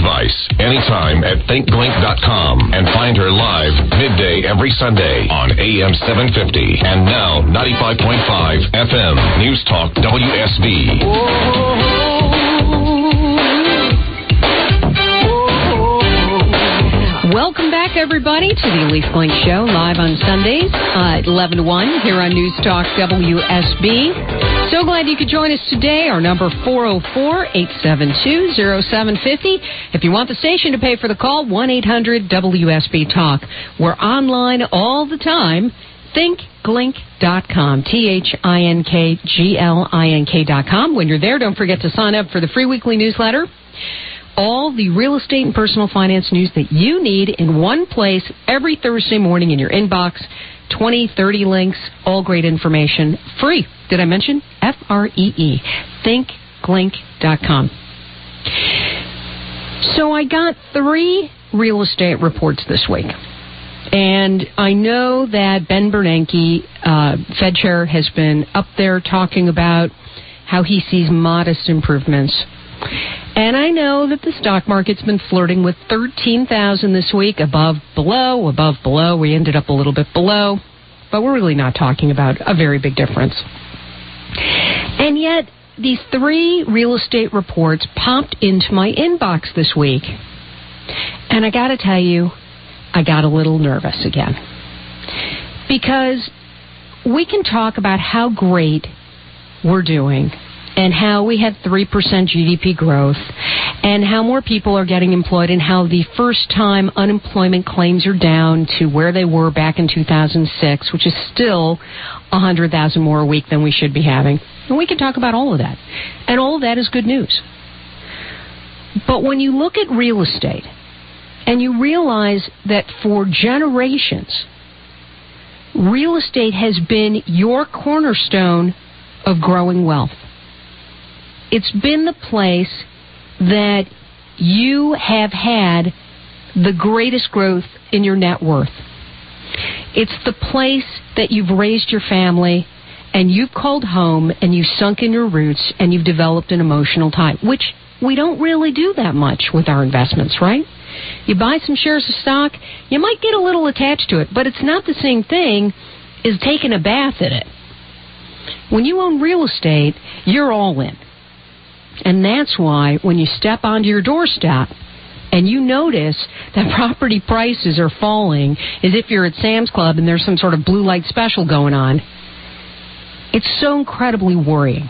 device, anytime at thinkglink.com, and find her live midday every Sunday on AM 750 and now 95.5 FM News Talk WSB. Welcome back, everybody, to the Elise Glink Show, live on Sundays at 11 to 1 here on News Talk WSB. So glad you could join us today. Our number 404-872-0750. If you want the station to pay for the call, 1-800-WSB-TALK. We're online all the time. ThinkGlink.com, ThinkGlink.com. When you're there, don't forget to sign up for the free weekly newsletter. All the real estate and personal finance news that you need in one place every Thursday morning in your inbox. 20, 30 links, all great information. Free. Did I mention? Free. ThinkGlink.com. So I got 3 real estate reports this week. And I know that Ben Bernanke, Fed chair, has been up there talking about how he sees modest improvements. And I know that the stock market's been flirting with 13,000 this week, above, below. We ended up a little bit below, but we're really not talking about a very big difference. And yet, these 3 real estate reports popped into my inbox this week. And I got to tell you, I got a little nervous again. Because we can talk about how great we're doing and how we had 3% GDP growth, and how more people are getting employed, and how the first-time unemployment claims are down to where they were back in 2006, which is still 100,000 more a week than we should be having. And we can talk about all of that. And all of that is good news. But when you look at real estate, and you realize that for generations, real estate has been your cornerstone of growing wealth. It's been the place that you have had the greatest growth in your net worth. It's the place that you've raised your family, and you've called home, and you've sunk in your roots, and you've developed an emotional tie, which we don't really do that much with our investments, right? You buy some shares of stock, you might get a little attached to it, but it's not the same thing as taking a bath in it. When you own real estate, you're all in. And that's why when you step onto your doorstep and you notice that property prices are falling, as if you're at Sam's Club and there's some sort of blue light special going on, it's so incredibly worrying.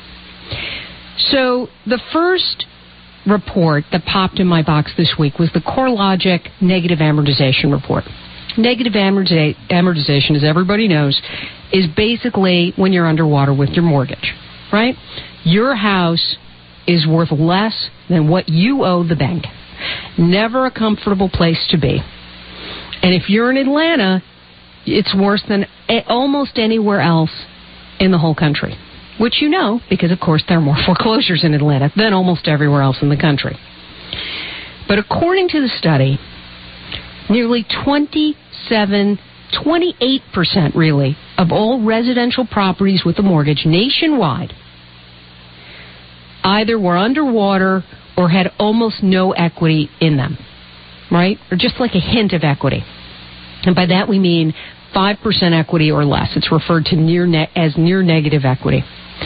So the first report that popped in my box this week was the CoreLogic negative amortization report. Negative amortization, as everybody knows, is basically when you're underwater with your mortgage, right? Your house is worth less than what you owe the bank. Never a comfortable place to be. And if you're in Atlanta, it's worse than almost anywhere else in the whole country, which you know because, of course, there are more foreclosures in Atlanta than almost everywhere else in the country. But according to the study, nearly 28% really, of all residential properties with a mortgage nationwide either were underwater or had almost no equity in them, right? Or just like a hint of equity. And by that we mean 5% equity or less. It's referred to as near negative equity.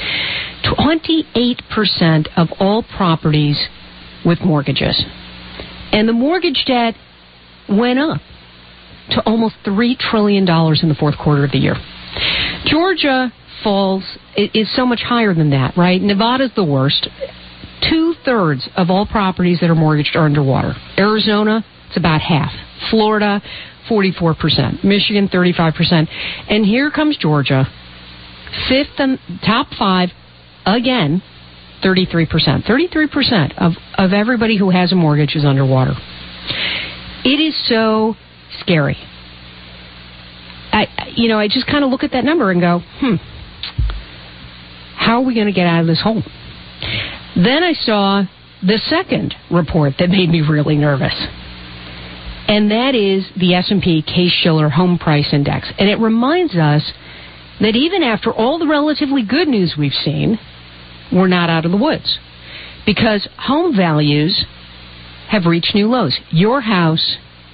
28% of all properties with mortgages. And the mortgage debt went up to almost $3 trillion in the fourth quarter of the year. Georgia is so much higher than that, right? Nevada's the worst. 2/3 of all properties that are mortgaged are underwater. Arizona, it's about half. Florida, 44%. Michigan, 35%. And here comes Georgia, fifth and top 5, again, 33%. 33% of everybody who has a mortgage is underwater. It is so scary. I just kind of look at that number and go, how are we going to get out of this hole? Then I saw the second report that made me really nervous. And that is the S&P Case-Shiller Home Price Index. And it reminds us that even after all the relatively good news we've seen, we're not out of the woods. Because home values have reached new lows. Your house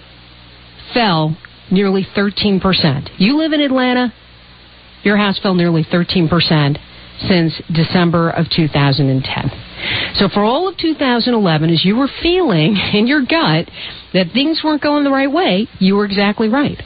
fell nearly 13%. You live in Atlanta, your house fell nearly 13% since December of 2010. So for all of 2011, as you were feeling in your gut that things weren't going the right way, you were exactly right.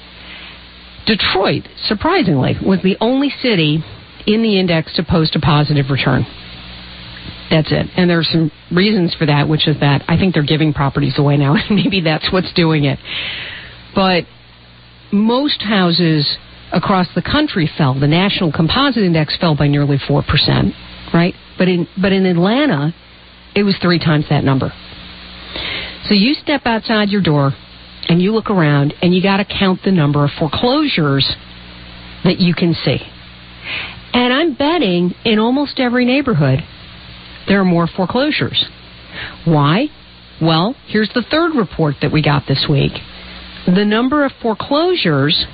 Detroit, surprisingly, was the only city in the index to post a positive return. That's it. And there are some reasons for that, which is that I think they're giving properties away now, and maybe that's what's doing it. But most houses across the country fell. The National Composite Index fell by nearly 4%, right? But in Atlanta, it was 3 times that number. So you step outside your door and you look around and you got to count the number of foreclosures that you can see. And I'm betting in almost every neighborhood there are more foreclosures. Why? Well, here's the third report that we got this week. The number of foreclosures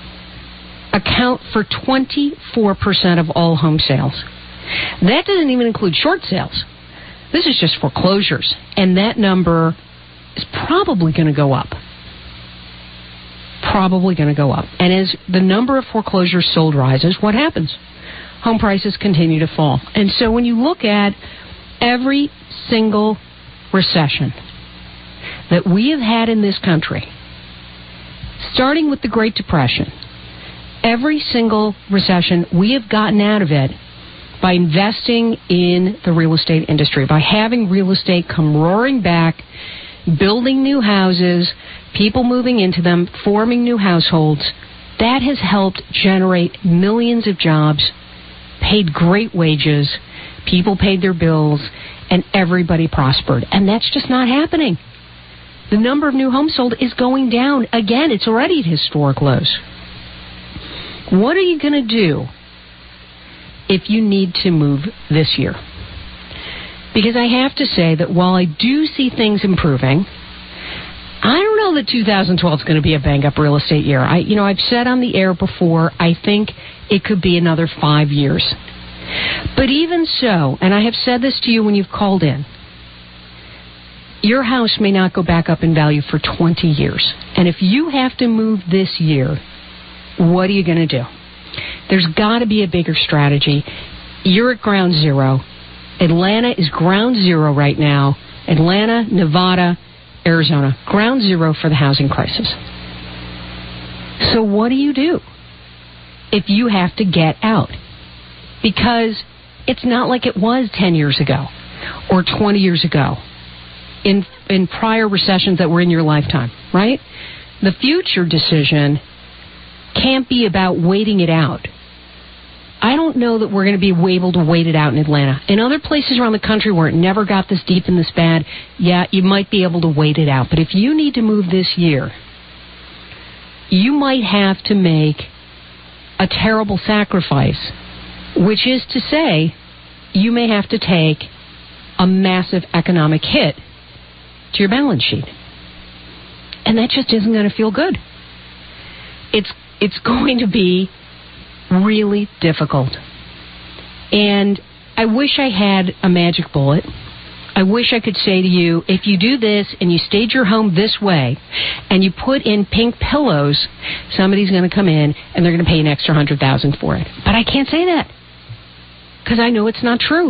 account for 24% of all home sales. That doesn't even include short sales. This is just foreclosures. And that number is probably going to go up. Probably going to go up. And as the number of foreclosures sold rises, what happens? Home prices continue to fall. And so when you look at every single recession that we have had in this country, starting with the Great Depression, every single recession, we have gotten out of it by investing in the real estate industry, by having real estate come roaring back, building new houses, people moving into them, forming new households. That has helped generate millions of jobs, paid great wages, people paid their bills, and everybody prospered. And that's just not happening. The number of new homes sold is going down. Again, it's already at historic lows. What are you going to do if you need to move this year? Because I have to say that while I do see things improving, I don't know that 2012 is going to be a bang-up real estate year. I've said on the air before, I think it could be another 5 years. But even so, and I have said this to you when you've called in, your house may not go back up in value for 20 years. And if you have to move this year, what are you going to do? There's got to be a bigger strategy. You're at ground zero. Atlanta is ground zero right now. Atlanta, Nevada, Arizona, ground zero for the housing crisis. So what do you do if you have to get out? Because it's not like it was 10 years ago or 20 years ago in prior recessions that were in your lifetime, right? The future decision can't be about waiting it out. I don't know that we're going to be able to wait it out in Atlanta. In other places around the country where it never got this deep and this bad, yeah, you might be able to wait it out. But if you need to move this year, you might have to make a terrible sacrifice, which is to say, you may have to take a massive economic hit to your balance sheet. And that just isn't going to feel good. It's going to be really difficult. And I wish I had a magic bullet. I wish I could say to you, if you do this and you stage your home this way and you put in pink pillows, somebody's going to come in and they're going to pay an extra $100,000 for it. But I can't say that because I know it's not true.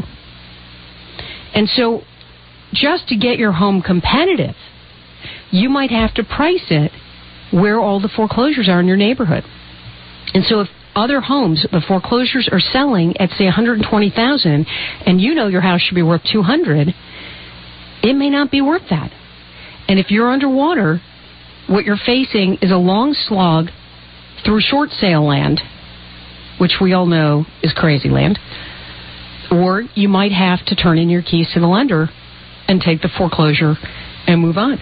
And so just to get your home competitive, you might have to price it where all the foreclosures are in your neighborhood. And so if other homes, the foreclosures are selling at, say, $120,000, and you know your house should be worth $200,000, it may not be worth that. And if you're underwater, what you're facing is a long slog through short sale land, which we all know is crazy land, or you might have to turn in your keys to the lender and take the foreclosure and move on.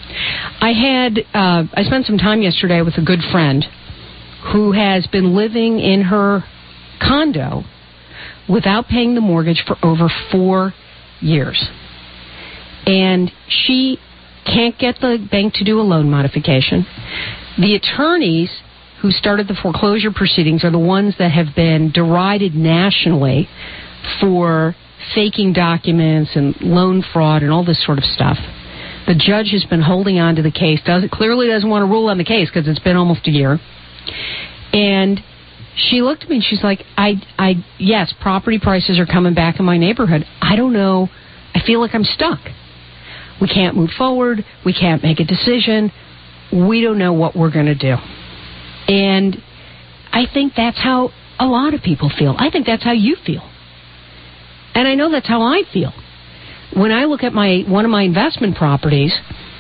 I spent some time yesterday with a good friend who has been living in her condo without paying the mortgage for over 4 years. And she can't get the bank to do a loan modification. The attorneys who started the foreclosure proceedings are the ones that have been derided nationally for faking documents and loan fraud and all this sort of stuff. The judge has been holding on to the case, clearly doesn't want to rule on the case because it's been almost a year. And she looked at me and she's like, yes, property prices are coming back in my neighborhood. I don't know. I feel like I'm stuck. We can't move forward. We can't make a decision. We don't know what we're going to do. And I think that's how a lot of people feel. I think that's how you feel. And I know that's how I feel. When I look at one of my investment properties,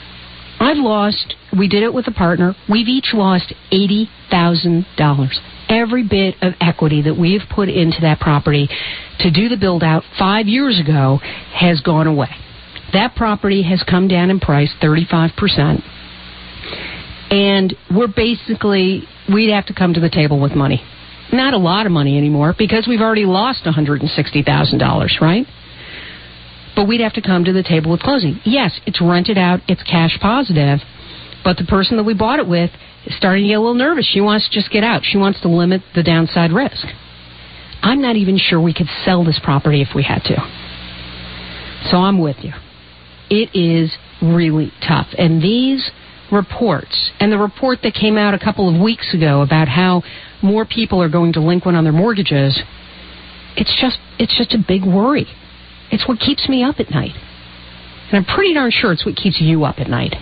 we did it with a partner, we've each lost $80,000. Every bit of equity that we've put into that property to do the build-out 5 years ago has gone away. That property has come down in price 35%. And we'd have to come to the table with money. Not a lot of money anymore because we've already lost $160,000, right? But we'd have to come to the table with closing. Yes, it's rented out, it's cash positive, but the person that we bought it with is starting to get a little nervous. She wants to just get out. She wants to limit the downside risk. I'm not even sure we could sell this property if we had to. So I'm with you. It is really tough. And these reports, and the report that came out a couple of weeks ago about how more people are going delinquent on their mortgages, it's just a big worry. It's what keeps me up at night. And I'm pretty darn sure it's what keeps you up at night.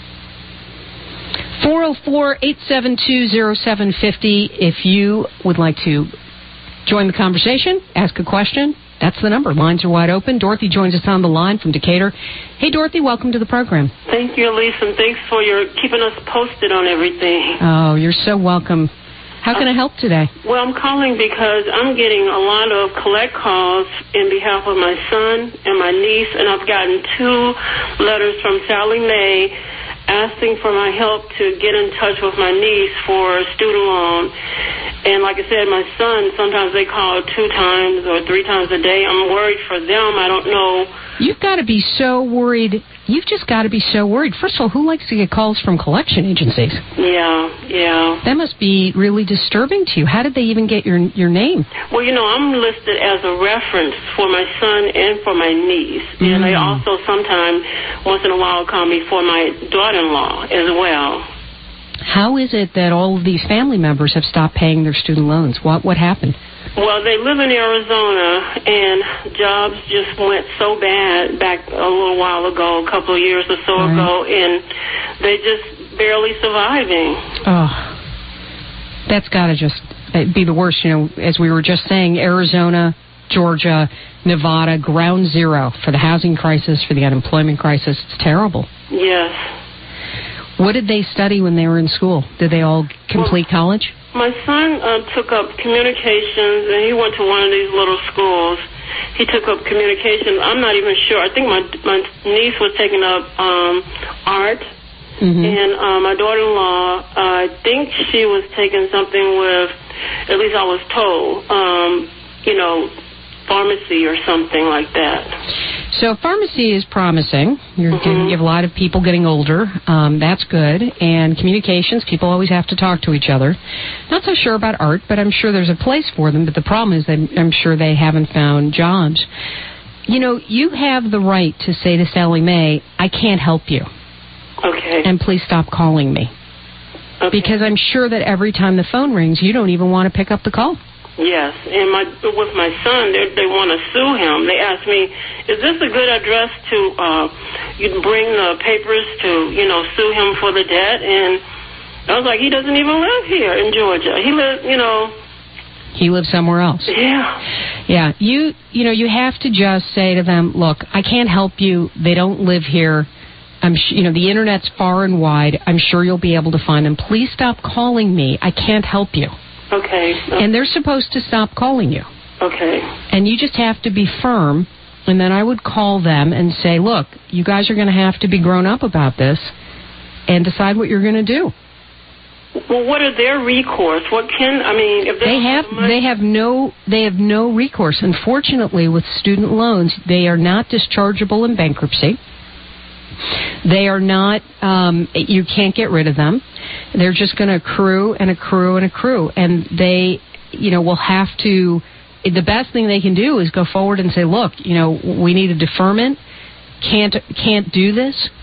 404-872-0750. If you would like to join the conversation, ask a question, that's the number. Lines are wide open. Dorothy joins us on the line from Decatur. Hey, Dorothy, welcome to the program. Thank you, Elise, and thanks for keeping us posted on everything. Oh, you're so welcome. How can I help today? Well, I'm calling because I'm getting a lot of collect calls in behalf of my son and my niece, and I've gotten 2 letters from Sallie Mae asking for my help to get in touch with my niece for a student loan. And like I said, my son, sometimes they call 2 times or 3 times a day. I'm worried for them. I don't know. You've got to be so worried. You've just got to be so worried. First of all, who likes to get calls from collection agencies? Yeah. That must be really disturbing to you. How did they even get your name? Well, I'm listed as a reference for my son and for my niece. Mm-hmm. And they also sometimes, once in a while, call me for my daughter-in-law as well. How is it that all of these family members have stopped paying their student loans? What happened? Well, they live in Arizona, and jobs just went so bad back a little while ago, a couple of years or so ago, and they're just barely surviving. Oh, that's got to just be the worst. As we were just saying, Arizona, Georgia, Nevada, ground zero for the housing crisis, for the unemployment crisis. It's terrible. Yes. What did they study when they were in school? Did they all complete college? My son took up communications, and he went to one of these little schools. He took up communications. I'm not even sure. I think my niece was taking up art, and my daughter-in-law, I think she was taking something with, at least I was told, pharmacy or something like that. So pharmacy is promising. You have a lot of people getting older. That's good. And communications, people always have to talk to each other. Not so sure about art, but I'm sure there's a place for them. But the problem is that I'm sure they haven't found jobs. You have the right to say to Sallie Mae, I can't help you. Okay. And please stop calling me. Okay. Because I'm sure that every time the phone rings, you don't even want to pick up the call. Yes, and with my son, they want to sue him. They asked me, is this a good address to you bring the papers to, sue him for the debt? And I was like, he doesn't even live here in Georgia. He lives, He lives somewhere else. Yeah. Yeah, you have to just say to them, look, I can't help you. They don't live here. The internet's far and wide. I'm sure you'll be able to find them. Please stop calling me. I can't help you. Okay. And they're supposed to stop calling you. Okay. And you just have to be firm, and then I would call them and say, look, you guys are going to have to be grown up about this and decide what you're going to do. Well, what are their recourse? If they have no recourse. Unfortunately, with student loans, they are not dischargeable in bankruptcy. They are not, you can't get rid of them. They're just going to accrue and accrue and accrue. And they, will have to, the best thing they can do is go forward and say, look, we need a deferment. Can't do this.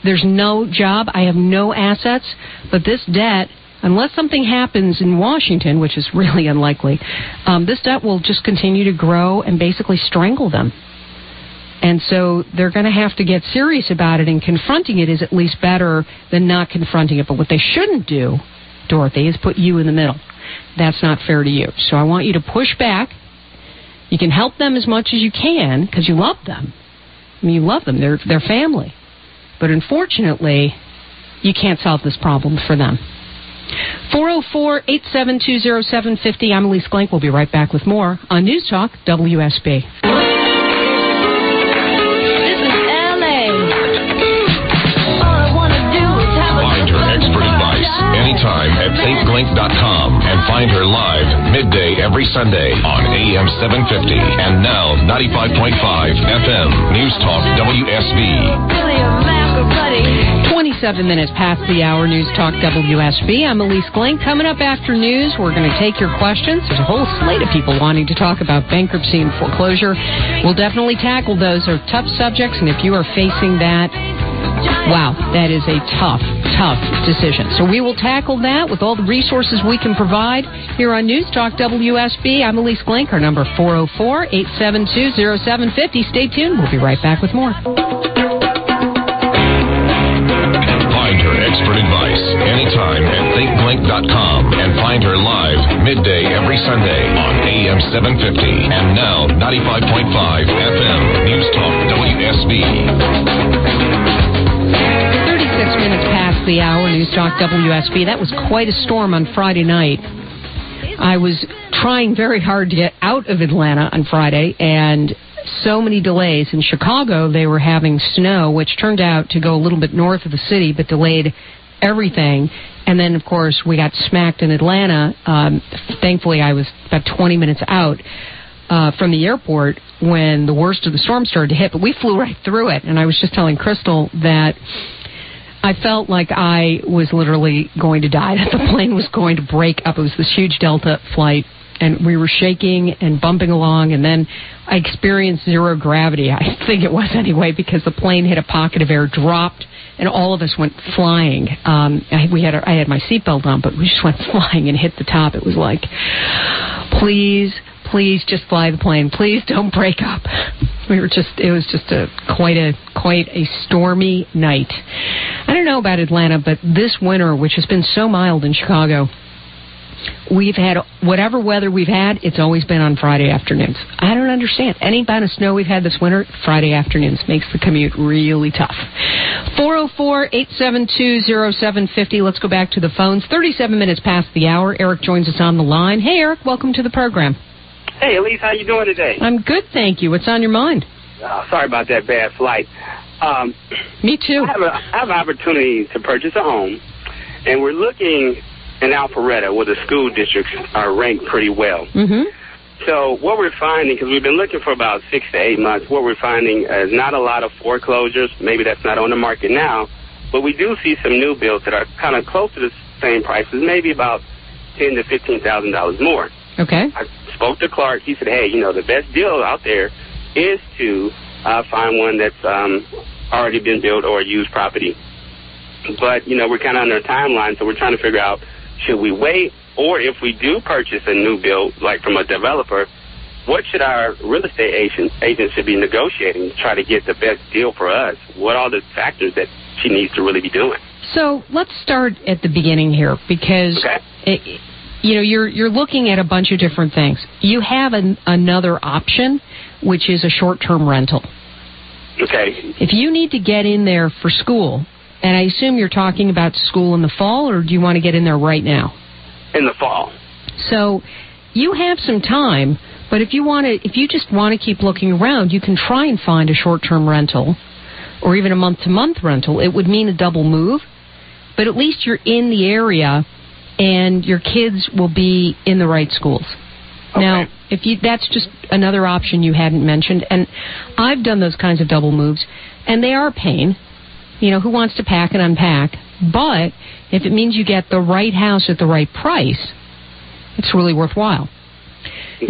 there's no job, I have no assets, but this debt, unless something happens in Washington, which is really unlikely, this debt will just continue to grow and basically strangle them. And so they're going to have to get serious about it, and confronting it is at least better than not confronting it. But what they shouldn't do, Dorothy, is put you in the middle. That's not fair to you. So I want you to push back. You can help them as much as you can because you love them. I mean, you love them. They're family. But unfortunately, you can't solve this problem for them. 404-872-0750. I'm Elise Glenk. We'll be right back with more on News Talk WSB. Anytime at thinkglink.com and find her live midday every Sunday on AM 750 and now 95.5 FM News Talk WSB. 27 minutes past the hour, News Talk WSB. I'm Elise Glenk. Coming up after news, we're going to take your questions. There's a whole slate of people wanting to talk about bankruptcy and foreclosure. We'll definitely tackle those. They're tough subjects, and if you are facing that, wow, that is a tough decision. So we will tackle that with all the resources we can provide here on News Talk WSB. I'm Elise Glenk. Our number 404-872-0750. Stay tuned. We'll be right back with more. Find her expert advice anytime at thinkglink.com and find her live midday every Sunday on AM 750 and now 95.5 FM News Talk WSB. 6 minutes past the hour, News Talk WSB. That was quite a storm on Friday night. I was trying very hard to get out of Atlanta on Friday, and so many delays. In Chicago, they were having snow, which turned out to go a little bit north of the city, but delayed everything. And then, of course, we got smacked in Atlanta. Thankfully, I was about 20 minutes out from the airport when the worst of the storm started to hit, but we flew right through it. And I was just telling Crystal that I felt like I was literally going to die, that the plane was going to break up. It was this huge Delta flight, and we were shaking and bumping along, and then I experienced zero gravity, I think it was anyway, because the plane hit a pocket of air, dropped, and all of us went flying. I had my seatbelt on, but we just went flying and hit the top. It was like, please just fly the plane. Please don't break up. It was just quite a stormy night. I don't know about Atlanta, but this winter, which has been so mild in Chicago, we've had whatever weather we've had, it's always been on Friday afternoons. I don't understand. Any amount of snow we've had this winter, Friday afternoons makes the commute really tough. 404-872-0750. Let's go back to the phones. 37 minutes past the hour. Eric joins us on the line. Hey, Eric, welcome to the program. Hey, Elise, how you doing today? I'm good, thank you. What's on your mind? Sorry about that bad flight. Me too. I have an opportunity to purchase a home, and we're looking in Alpharetta where the school districts are ranked pretty well. Mm-hmm. So what we're finding, because we've been looking for about 6 to 8 months, what we're finding is not a lot of foreclosures. Maybe that's not on the market now, but we do see some new builds that are kind of close to the same prices, maybe about $10,000 to $15,000 more. Okay. I spoke to Clark. He said, hey, the best deal out there is to find one that's already been built or a used property. But, we're kind of under a timeline, so we're trying to figure out, should we wait? Or if we do purchase a new build, like from a developer, what should our real estate agent should be negotiating to try to get the best deal for us? What are the factors that she needs to really be doing? So let's start at the beginning here, because you're looking at a bunch of different things. You have another option, which is a short-term rental. Okay. If you need to get in there for school, and I assume you're talking about school in the fall, or do you want to get in there right now? In the fall. So you have some time, but if you just want to keep looking around, you can try and find a short-term rental or even a month-to-month rental. It would mean a double move, but at least you're in the area and your kids will be in the right schools. Okay. Now, that's just another option you hadn't mentioned, and I've done those kinds of double moves, and they are a pain. Who wants to pack and unpack? But if it means you get the right house at the right price, it's really worthwhile. Okay. Now,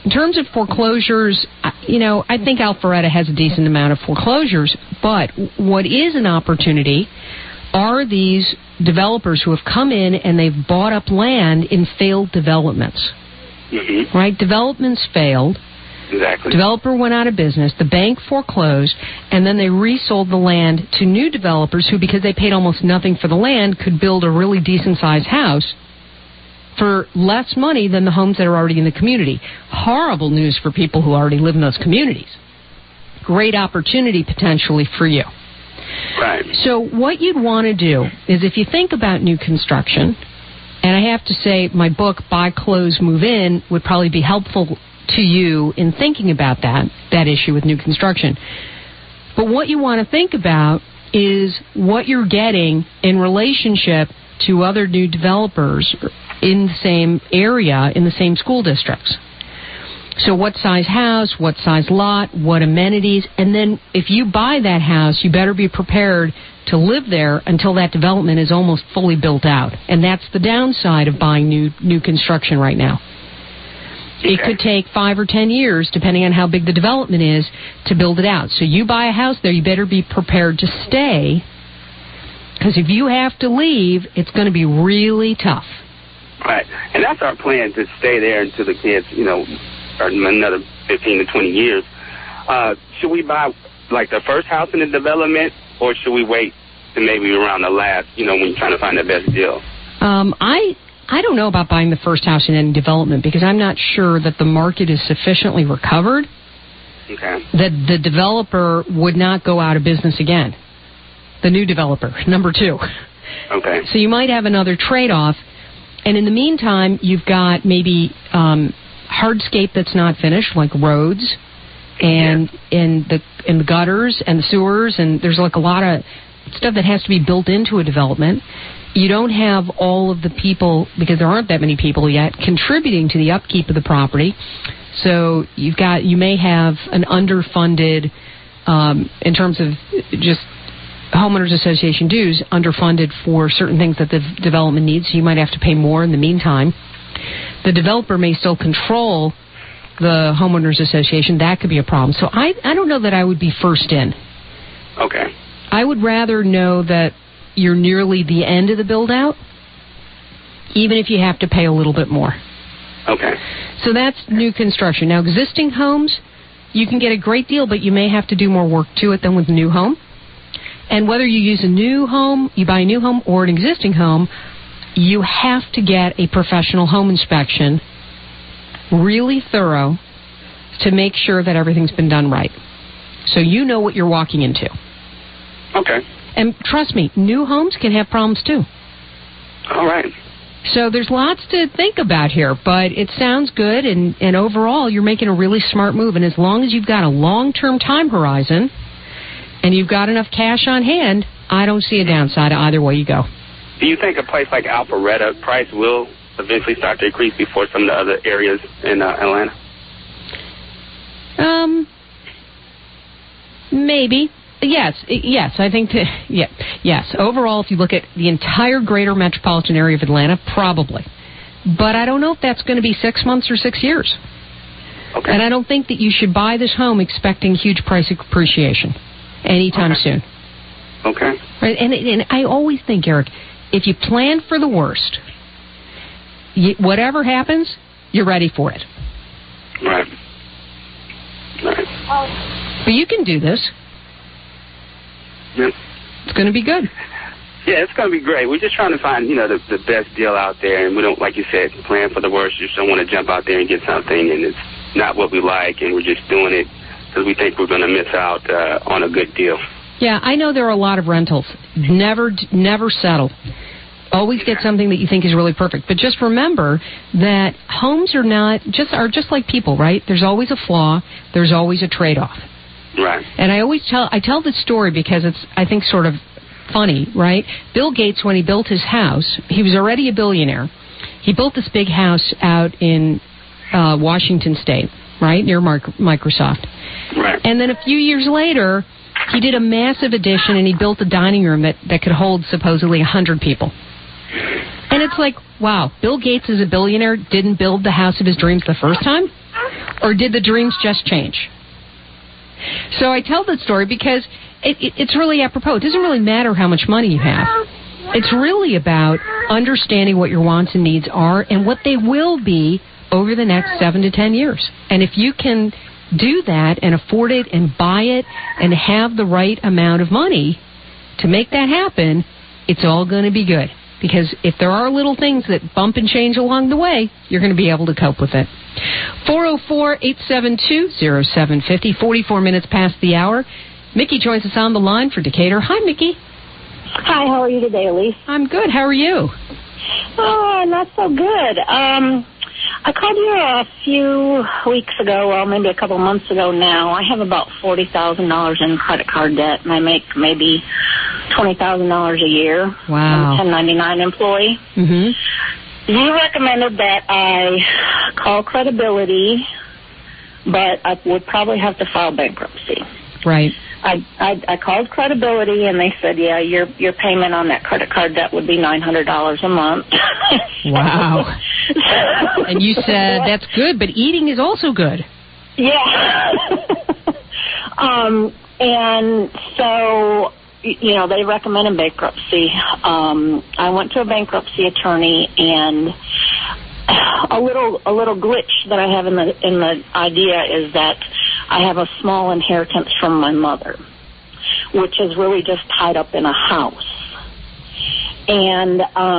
in terms of foreclosures, I think Alpharetta has a decent amount of foreclosures, but what is an opportunity are these developers who have come in and they've bought up land in failed developments. Mm-hmm. Right? Developments failed. Exactly. Developer went out of business. The bank foreclosed, and then they resold the land to new developers who, because they paid almost nothing for the land, could build a really decent-sized house for less money than the homes that are already in the community. Horrible news for people who already live in those communities. Great opportunity potentially for you. Right. So what you'd want to do is, if you think about new construction, and I have to say my book, Buy, Close, Move In, would probably be helpful to you in thinking about that issue with new construction. But what you want to think about is what you're getting in relationship to other new developers in the same area, in the same school districts. So what size house, what size lot, what amenities, and then if you buy that house, you better be prepared to live there until that development is almost fully built out. And that's the downside of buying new construction right now. It could take 5 or 10 years, depending on how big the development is, to build it out. So you buy a house there, you better be prepared to stay, because if you have to leave, it's going to be really tough. Right. And that's our plan, to stay there until the kids, are another 15 to 20 years. Should we buy, like, the first house in the development, or should we wait to maybe around the last, when you're trying to find the best deal? I don't know about buying the first house in any development, because I'm not sure that the market is sufficiently recovered that the developer would not go out of business again. The new developer, number 2. Okay. So you might have another trade-off. And in the meantime, you've got maybe hardscape that's not finished, like roads and the gutters and the sewers, and there's like a lot of stuff that has to be built into a development. You don't have all of the people, because there aren't that many people yet, contributing to the upkeep of the property. So you may have an underfunded, in terms of just homeowners association dues, underfunded for certain things that the development needs. So you might have to pay more in the meantime. The developer may still control the homeowners association. That could be a problem. So I don't know that I would be first in. Okay. I would rather know that you're nearly the end of the build-out, even if you have to pay a little bit more. Okay. So that's new construction. Now, existing homes, you can get a great deal, but you may have to do more work to it than with a new home. And whether you use a new home, you buy a new home, or an existing home, you have to get a professional home inspection, really thorough, to make sure that everything's been done right. So you know what you're walking into. Okay. And trust me, new homes can have problems too. All right. So there's lots to think about here, but it sounds good, and overall you're making a really smart move. And as long as you've got a long-term time horizon and you've got enough cash on hand, I don't see a downside either way you go. Do you think a place like Alpharetta price will eventually start to increase before some of the other areas in Atlanta? Maybe. Yes, I think yes. Overall, if you look at the entire greater metropolitan area of Atlanta, probably. But I don't know if that's going to be 6 months or 6 years. Okay. And I don't think that you should buy this home expecting huge price appreciation anytime soon. Okay. Right? And I always think, Eric, if you plan for the worst, whatever happens, you're ready for it. Right. But you can do this. Yeah. It's going to be good. Yeah, it's going to be great. We're just trying to find, the best deal out there. And we don't, like you said, plan for the worst. You just don't want to jump out there and get something, and it's not what we like, and we're just doing it because we think we're going to miss out on a good deal. Yeah, I know there are a lot of rentals. Never settle. Always get something that you think is really perfect. But just remember that homes are just like people, right? There's always a flaw. There's always a trade-off. Right. And I tell this story because it's, I think, sort of funny, right? Bill Gates, when he built his house, he was already a billionaire. He built this big house out in Washington State, right, near Microsoft. Right. And then a few years later, he did a massive addition, and he built a dining room that could hold supposedly 100 people. And it's like, wow, Bill Gates is a billionaire, didn't build the house of his dreams the first time? Or did the dreams just change? So I tell that story because it's really apropos. It doesn't really matter how much money you have. It's really about understanding what your wants and needs are and what they will be over the next 7 to 10 years. And if you can do that and afford it and buy it and have the right amount of money to make that happen, it's all going to be good. Because if there are little things that bump and change along the way, you're going to be able to cope with it. 404-872-0750, 44 minutes past the hour. Mickey joins us on the line for Decatur. Hi, Mickey. Hi, how are you today, Elise? I'm good. How are you? Oh, not so good. I called you a few weeks ago, well, maybe a couple months ago now. I have about $40,000 in credit card debt, and I make maybe $20,000 a year. Wow. I'm a 1099 employee. Mm-hmm. You recommended that I call Credibility, but I would probably have to file bankruptcy. Right. I called Credibility, and they said, yeah, your payment on that credit card debt would be $900 a month. Wow. And you said, that's good, but eating is also good. Yeah. And so, you know, they recommended bankruptcy. I went to a bankruptcy attorney, and a little glitch that I have in the idea is that I have a small inheritance from my mother, which is really just tied up in a house. And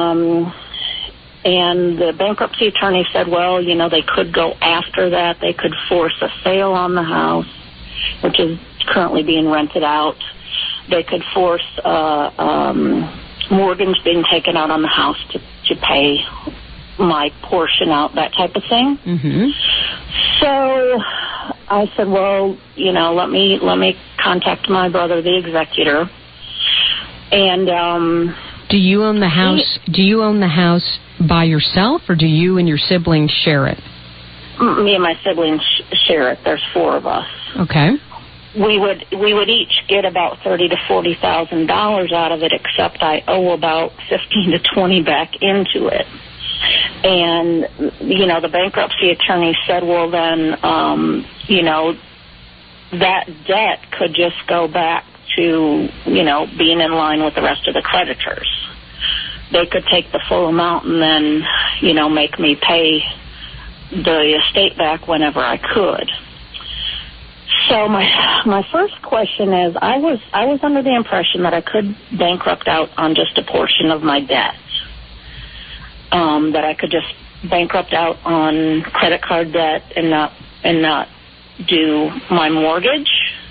the bankruptcy attorney said, well, you know, they could go after that. They could force a sale on the house, which is currently being rented out. They could force mortgage being taken out on the house to pay my portion out, that type of thing. Mm-hmm. So I said, well, you know, let me contact my brother, the executor. And do you own the house? Do you own the house by yourself, or do you and your siblings share it? Me and my siblings share it. There's 4 of us. Okay. We would each get about $30,000 to $40,000 out of it, except I owe about $15,000 to $20,000 back into it. And, you know, the bankruptcy attorney said, well, then, you know, that debt could just go back to, you know, being in line with the rest of the creditors. They could take the full amount and then, you know, make me pay the estate back whenever I could. So my first question is, I was under the impression that I could bankrupt out on just a portion of my debt. That I could just bankrupt out on credit card debt and not do my mortgage.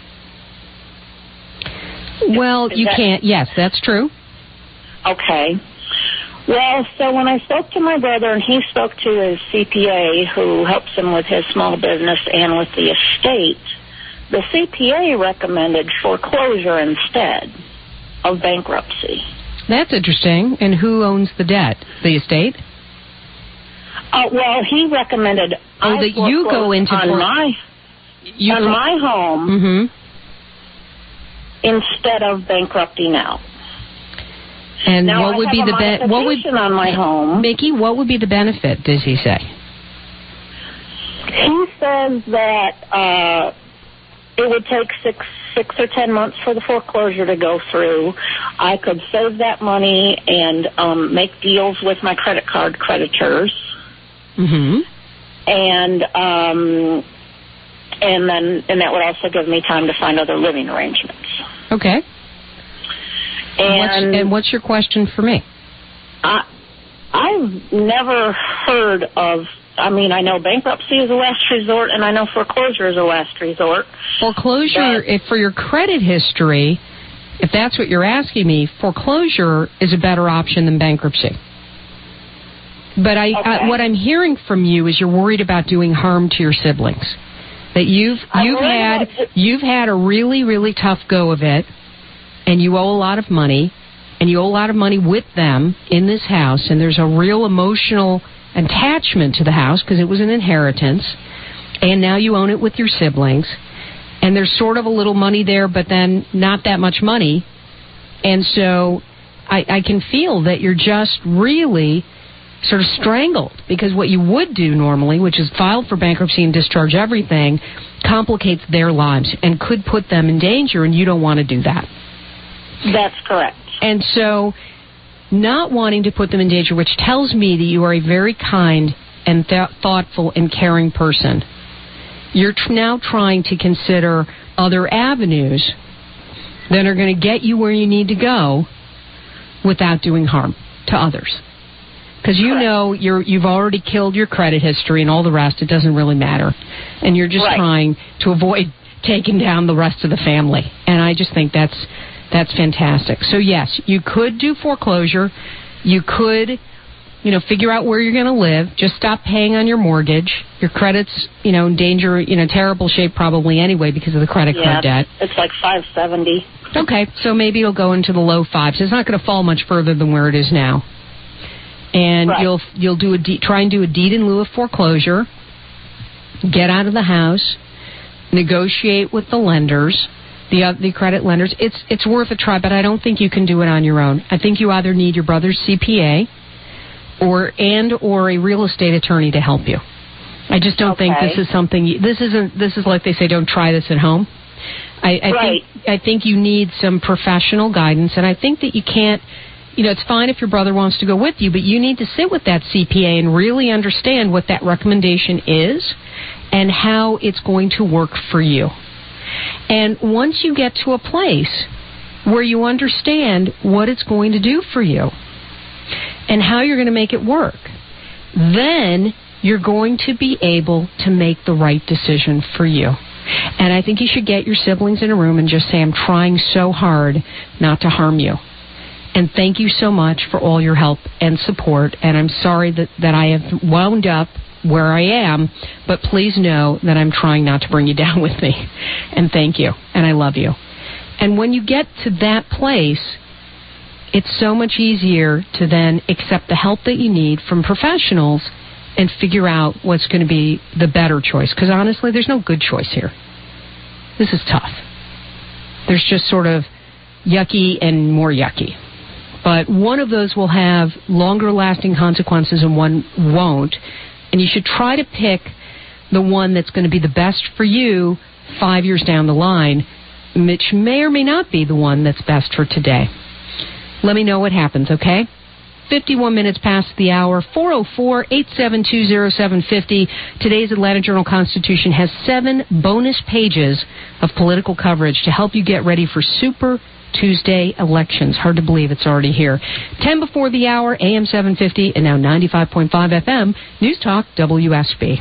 Well, you can't. Yes, that's true. Okay. Well, so when I spoke to my brother, and he spoke to his CPA, who helps him with his small business and with the estate, the CPA recommended foreclosure instead of bankruptcy. That's interesting. And who owns the debt? The estate? Well, he recommended that you go into on my home mm-hmm. instead of bankrupting out. And now, what would be the benefit on my home? Mickey, what would be the benefit? Does he say? He says that it would take six or 10 months for the foreclosure to go through. I could save that money and make deals with my credit card creditors. Mm-hmm. And that would also give me time to find other living arrangements. Okay. And what's your question for me? I've never heard of, I mean, I know bankruptcy is a last resort, and I know foreclosure is a last resort. Foreclosure, for your credit history, if that's what you're asking me, foreclosure is a better option than bankruptcy. But what I'm hearing from you is you're worried about doing harm to your siblings. That you've had a really, really tough go of it, and you owe a lot of money, and you owe a lot of money with them in this house, and there's a real emotional attachment to the house because it was an inheritance, and now you own it with your siblings, and there's sort of a little money there, but then not that much money, and so I can feel that you're just really sort of strangled, because what you would do normally, which is file for bankruptcy and discharge everything, complicates their lives and could put them in danger, and you don't want to do that. That's correct. And so not wanting to put them in danger, which tells me that you are a very kind and thoughtful and caring person. You're now trying to consider other avenues that are going to get you where you need to go without doing harm to others. Because you know you've already killed your credit history and all the rest. It doesn't really matter. And you're just trying to avoid taking down the rest of the family. And I just think that's fantastic. So, yes, you could do foreclosure. You could, figure out where you're going to live. Just stop paying on your mortgage. Your credit's, in danger, terrible shape probably anyway because of the credit card debt. It's like $570. Okay, so maybe it'll go into the low fives. It's not going to fall much further than where it is now. And you'll do try and do a deed in lieu of foreclosure. Get out of the house. Negotiate with the lenders, the credit lenders. It's worth a try, but I don't think you can do it on your own. I think you either need your brother's CPA or a real estate attorney to help you. I just don't think this is something. This is like they say, don't try this at home. I think you need some professional guidance, and I think that you can't. It's fine if your brother wants to go with you, but you need to sit with that CPA and really understand what that recommendation is and how it's going to work for you. And once you get to a place where you understand what it's going to do for you and how you're going to make it work, then you're going to be able to make the right decision for you. And I think you should get your siblings in a room and just say, I'm trying so hard not to harm you. And thank you so much for all your help and support. And I'm sorry that I have wound up where I am, but please know that I'm trying not to bring you down with me. And thank you. And I love you. And when you get to that place, it's so much easier to then accept the help that you need from professionals and figure out what's going to be the better choice. Because honestly, there's no good choice here. This is tough. There's just sort of yucky and more yucky. But one of those will have longer-lasting consequences and one won't. And you should try to pick the one that's going to be the best for you 5 years down the line, which may or may not be the one that's best for today. Let me know what happens, okay? 51 minutes past the hour, 404-872-0750. Today's Atlanta Journal-Constitution has 7 bonus pages of political coverage to help you get ready for Super Tuesday elections. Hard to believe it's already here. 10 before the hour, AM 750, and now 95.5 FM, News Talk WSB.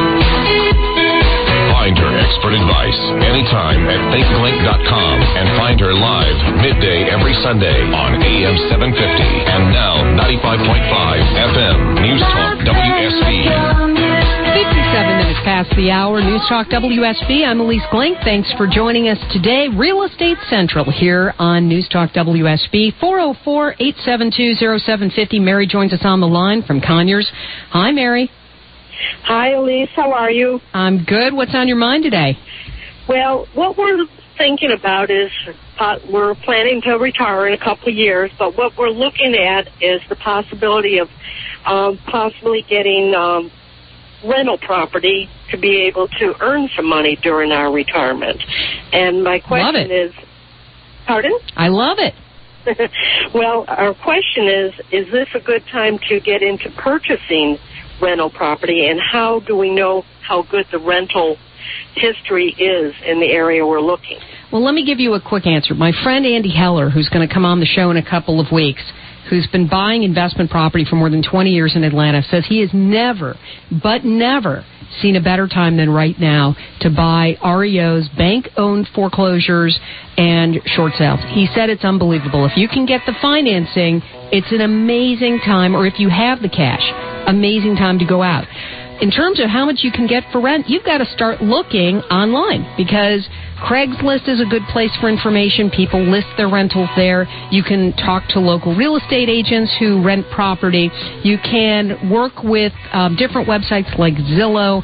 Find her expert advice anytime at thinklink.com and find her live midday every Sunday on AM 750 and now 95.5 FM, News Talk WSB. 57 minutes past the hour, News Talk WSB. I'm Elise Glink. Thanks for joining us today. Real Estate Central here on News Talk WSB. 404-872-0750. Mary joins us on the line from Conyers. Hi, Mary. Hi, Elise. How are you? I'm good. What's on your mind today? Well, what we're thinking about is we're planning to retire in a couple of years, but what we're looking at is the possibility of possibly getting rental property to be able to earn some money during our retirement. And my question is, pardon? I love it. Well, our question is this a good time to get into purchasing rental property, and how do we know how good the rental history is in the area we're looking? Well, let me give you a quick answer. My friend Andy Heller, who's going to come on the show in a couple of weeks, who's been buying investment property for more than 20 years in Atlanta, says he has never, but never, seen a better time than right now to buy REOs, bank-owned foreclosures, and short sales. He said it's unbelievable. If you can get the financing, it's an amazing time, or if you have the cash, amazing time to go out. In terms of how much you can get for rent, you've got to start looking online, because Craigslist is a good place for information. People list their rentals there. You can talk to local real estate agents who rent property. You can work with different websites like Zillow.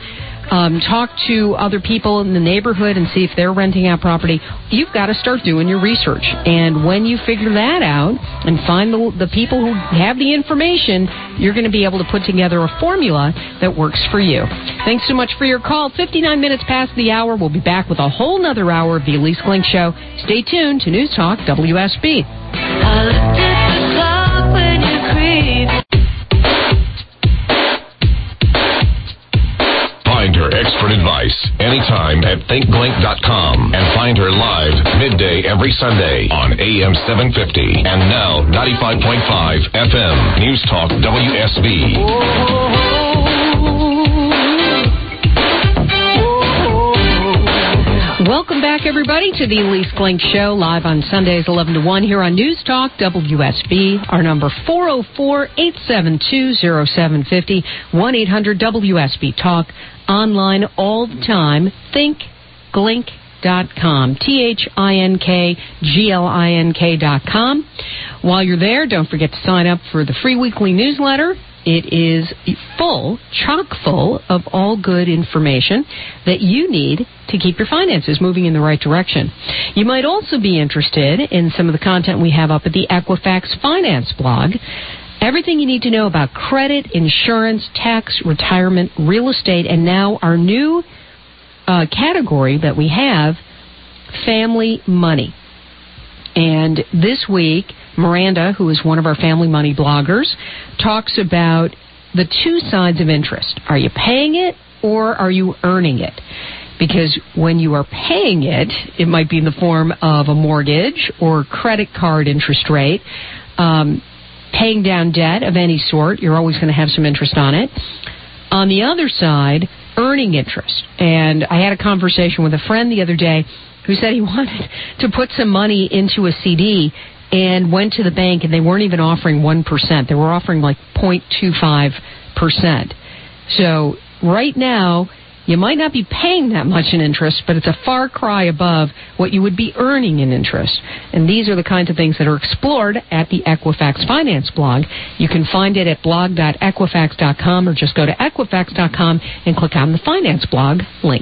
talk to other people in the neighborhood and see if they're renting out property. You've got to start doing your research. And when you figure that out and find the people who have the information, you're going to be able to put together a formula that works for you. Thanks so much for your call. 59 minutes past the hour. We'll be back with a whole nother hour of the Elise Klink Show. Stay tuned to News Talk WSB. Find her expert advice anytime at thinkglink.com and find her live midday every Sunday on AM 750 and now 95.5 FM News Talk WSB. Welcome back, everybody, to the Elise Klink Show, live on Sundays 11 to 1 here on News Talk WSB. Our number 404-872-0750, 1-800-WSB-TALK. Online all the time, thinkglink.com, thinkglink.com. While you're there, don't forget to sign up for the free weekly newsletter. It is full, chock full of all good information that you need to keep your finances moving in the right direction. You might also be interested in some of the content we have up at the Equifax Finance blog. Everything you need to know about credit, insurance, tax, retirement, real estate, and now our new category that we have, family money. And this week, Miranda, who is one of our family money bloggers, talks about the two sides of interest. Are you paying it or are you earning it? Because when you are paying it, it might be in the form of a mortgage or credit card interest rate. Paying down debt of any sort, you're always going to have some interest on it. On the other side, earning interest. And I had a conversation with a friend the other day who said he wanted to put some money into a CD and went to the bank, and they weren't even offering 1%. They were offering like 0.25%. So right now, you might not be paying that much in interest, but it's a far cry above what you would be earning in interest. And these are the kinds of things that are explored at the Equifax Finance blog. You can find it at blog.equifax.com or just go to equifax.com and click on the Finance blog link.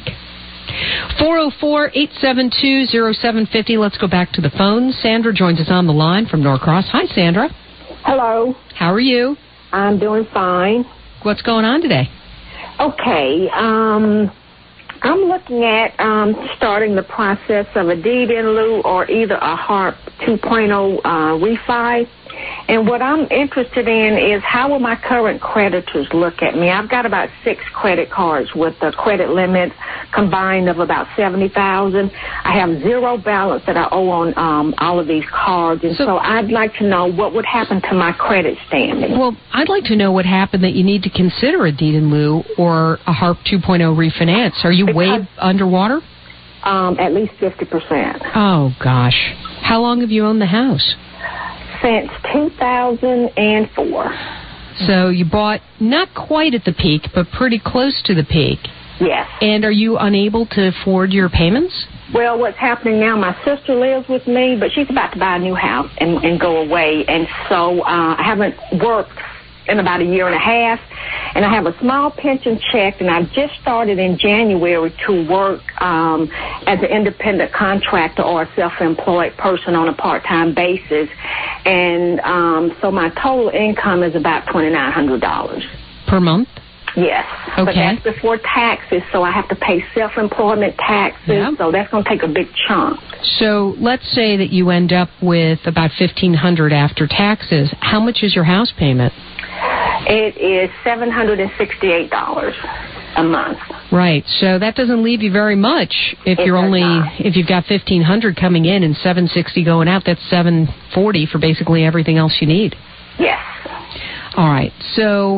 404-872-0750. Let's go back to the phone. Sandra joins us on the line from Norcross. Hi, Sandra. Hello. How are you? I'm doing fine. What's going on today? Okay. I'm looking at starting the process of a deed in lieu or either a HARP 2.0 refi. And what I'm interested in is how will my current creditors look at me? I've got about 6 credit cards with a credit limit combined of about $70,000. I have zero balance that I owe on all of these cards, and so I'd like to know what would happen to my credit standing. Well, I'd like to know what happened that you need to consider a deed in lieu or a HARP 2.0 refinance. Are you way underwater? At least 50%. Oh, gosh. How long have you owned the house? Since 2004. So you bought not quite at the peak, but pretty close to the peak. Yes. And are you unable to afford your payments? Well, what's happening now, my sister lives with me, but she's about to buy a new house and go away. And so I haven't worked in about a year and a half. And I have a small pension check, and I've just started in January to work as an independent contractor or a self-employed person on a part-time basis. And so my total income is about $2,900. Per month? Yes. Okay. But that's before taxes, so I have to pay self-employment taxes, so that's going to take a big chunk. So let's say that you end up with about $1,500 after taxes. How much is your house payment? It is $768 a month. Right. So that doesn't leave you very much if if you've got $1,500 coming in and $760 going out. That's $740 for basically everything else you need. Yes. All right. So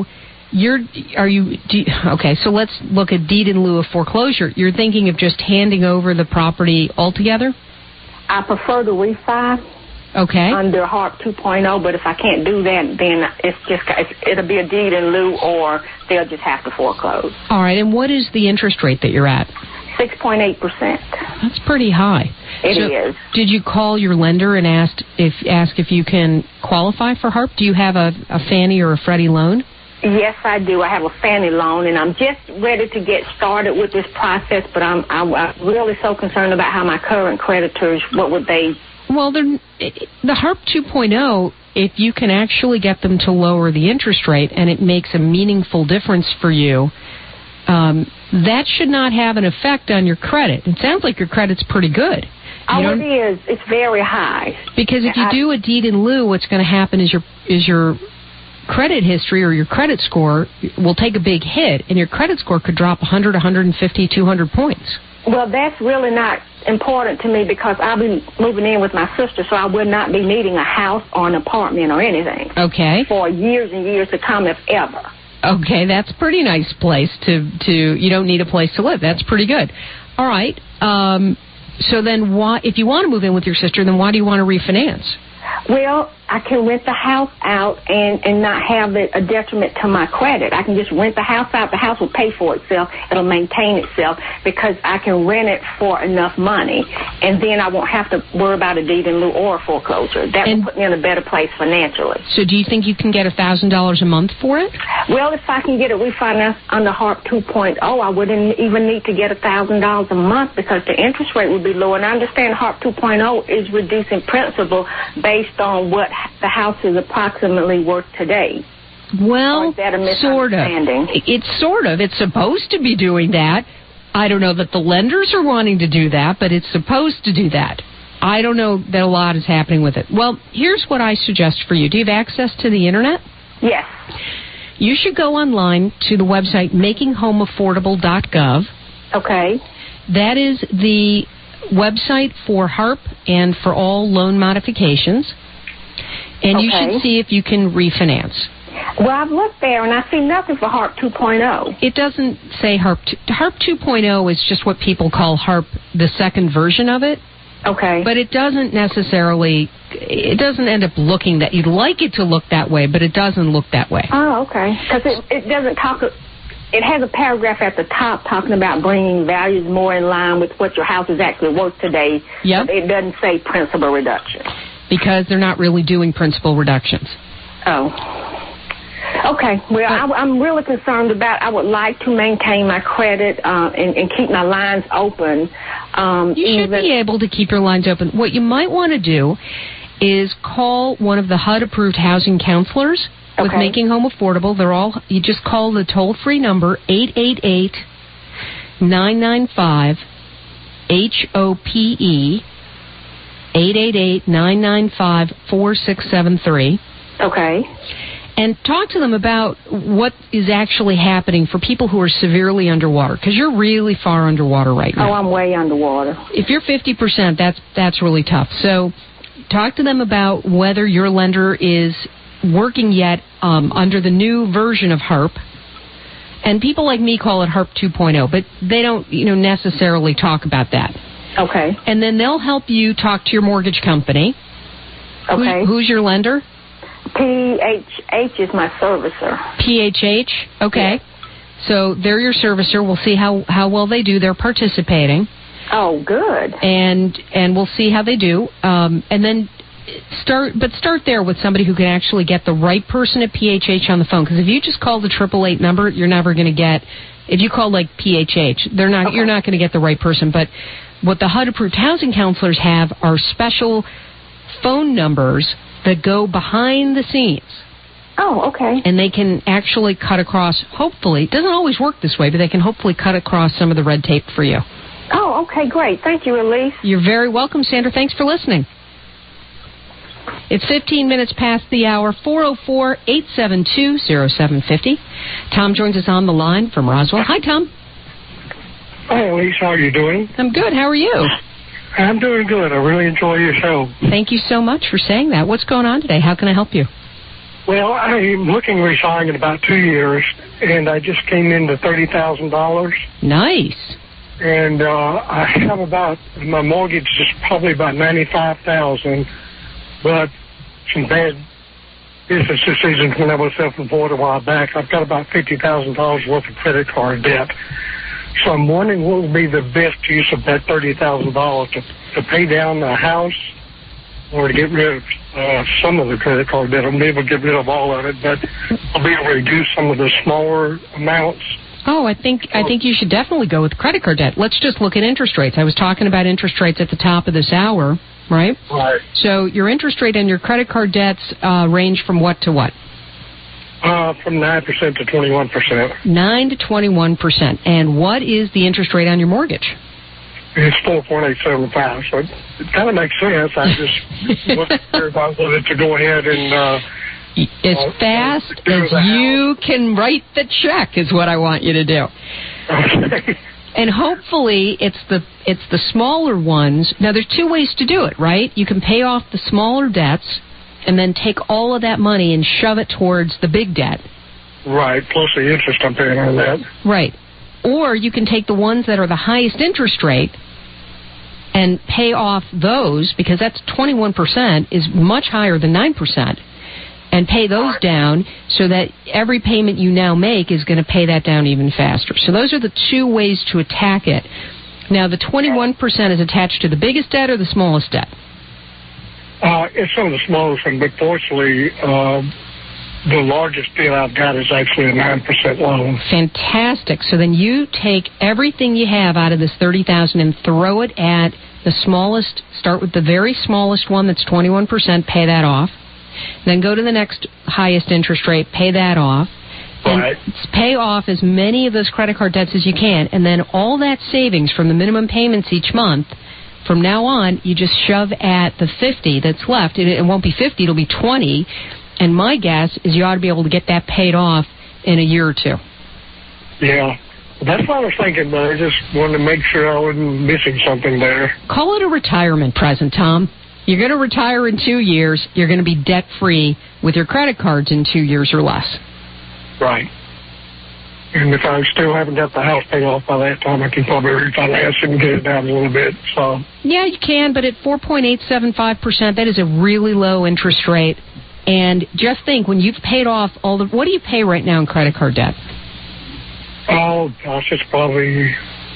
okay, so let's look at deed in lieu of foreclosure. You're thinking of just handing over the property altogether? I prefer the refi. Okay. Under HARP 2.0, but if I can't do that, then it'll be a deed in lieu, or they'll just have to foreclose. All right, and what is the interest rate that you're at? 6.8%. That's pretty high. It is. Did you call your lender and ask if you can qualify for HARP? Do you have a Fannie or a Freddie loan? Yes, I do. I have a family loan, and I'm just ready to get started with this process, but I'm really so concerned about how my current creditors, what would they... Well, the HARP 2.0, if you can actually get them to lower the interest rate and it makes a meaningful difference for you, that should not have an effect on your credit. It sounds like your credit's pretty good. It is. It's very high. Because if you do a deed in lieu, what's going to happen is your credit history or your credit score will take a big hit, and your credit score could drop 100, 150, 200 points. Well, that's really not important to me because I'll be moving in with my sister, so I will not be needing a house or an apartment or anything. Okay. For years and years to come, if ever. Okay, that's a pretty nice place to you don't need a place to live. That's pretty good. All right. So then why, if you want to move in with your sister, then why do you want to refinance? Well, I can rent the house out and not have it a detriment to my credit. I can just rent the house out. The house will pay for itself. It'll maintain itself because I can rent it for enough money, and then I won't have to worry about a deed in lieu or a foreclosure. That will put me in a better place financially. So do you think you can get $1,000 a month for it? Well, if I can get it refinanced under HARP 2.0, I wouldn't even need to get $1,000 a month because the interest rate would be lower. And I understand HARP 2.0 is reducing principal based on what the house is approximately worth today. Well, or is that a misunderstanding? It's supposed to be doing that. I don't know that the lenders are wanting to do that, but it's supposed to do that. I don't know that a lot is happening with it. Well, here's what I suggest for you. Do you have access to the Internet? Yes. You should go online to the website makinghomeaffordable.gov. Okay. That is the website for HARP and for all loan modifications. And you should see if you can refinance. Well, I've looked there, and I see nothing for HARP 2.0. It doesn't say HARP. HARP 2.0 is just what people call HARP, the second version of it. Okay. But it doesn't necessarily, it doesn't end up looking that, you'd like it to look that way, but it doesn't look that way. Oh, okay. Because it doesn't talk, it has a paragraph at the top talking about bringing values more in line with what your house is actually worth today. Yep. But it doesn't say principal reduction. Because they're not really doing principal reductions. Oh. Okay. Well, I'm really concerned about, I would like to maintain my credit and keep my lines open. You should be able to keep your lines open. What you might want to do is call one of the HUD-approved housing counselors with Making Home Affordable. You just call the toll-free number, 888-995-HOPE, 888-995-4673. Okay. And talk to them about what is actually happening for people who are severely underwater, because you're really far underwater right now. Oh, I'm way underwater. If you're 50%, that's really tough. So talk to them about whether your lender is working yet under the new version of HARP. And people like me call it HARP 2.0, but they don't necessarily talk about that. Okay. And then they'll help you talk to your mortgage company. Okay. Who's your lender? PHH is my servicer. PHH? Okay. Yes. So they're your servicer. We'll see how well they do. They're participating. Oh, good. And we'll see how they do. And then start there with somebody who can actually get the right person at PHH on the phone. Because if you just call the 888 number, you're never going to get. If you call like PHH, you're not going to get the right person. But what the HUD-approved housing counselors have are special phone numbers that go behind the scenes. Oh, okay. And they can actually cut across, hopefully, it doesn't always work this way, but they can hopefully cut across some of the red tape for you. Oh, okay, great. Thank you, Elise. You're very welcome, Sandra. Thanks for listening. It's 15 minutes past the hour, 404-872-0750. Tom joins us on the line from Roswell. Hi, Tom. Hi, Elise. How are you doing? I'm good. How are you? I'm doing good. I really enjoy your show. Thank you so much for saying that. What's going on today? How can I help you? Well, I'm looking to resign in about 2 years, and I just came into $30,000. Nice. And I have my mortgage is probably about $95,000, but some bad business decisions when I was self-employed a while back. I've got about $50,000 worth of credit card debt. So I'm wondering what would be the best use of that $30,000 to pay down the house or to get rid some of the credit card debt. I'll be able to get rid of all of it, but I'll be able to reduce some of the smaller amounts. Oh, I think you should definitely go with credit card debt. Let's just look at interest rates. I was talking about interest rates at the top of this hour, right? Right. So your interest rate on your credit card debts range from what to what? From 9% to 21%. 9 to 21%. And what is the interest rate on your mortgage? It's 4.875, so it kind of makes sense. I just wasn't sure if I wanted to go ahead and... as fast as you can write the check is what I want you to do. Okay. And hopefully it's the smaller ones. Now, there's two ways to do it, right? You can pay off the smaller debts and then take all of that money and shove it towards the big debt. Right, plus the interest I'm paying on that. Right. Or you can take the ones that are the highest interest rate and pay off those, because that's 21% is much higher than 9%, and pay those down so that every payment you now make is going to pay that down even faster. So those are the two ways to attack it. Now, the 21% is attached to the biggest debt or the smallest debt? It's some of the smallest one, but fortunately, the largest deal I've got is actually a 9% loan. Fantastic. So then you take everything you have out of this $30,000 and throw it at the smallest. Start with the very smallest one that's 21%, pay that off. Then go to the next highest interest rate, pay that off. And pay off as many of those credit card debts as you can. And then all that savings from the minimum payments each month, from now on, you just shove at the 50 that's left. It won't be 50, it'll be 20. And my guess is you ought to be able to get that paid off in a year or two. Yeah. That's what I was thinking, but I just wanted to make sure I wasn't missing something there. Call it a retirement present, Tom. You're going to retire in 2 years. You're going to be debt-free with your credit cards in 2 years or less. Right. And if I still haven't got the house paid off by that time, I can probably refinance and get it down a little bit. So. Yeah, you can, but at 4.875%, that is a really low interest rate. And just think, when you've paid off all the... What do you pay right now in credit card debt? Oh, gosh, it's probably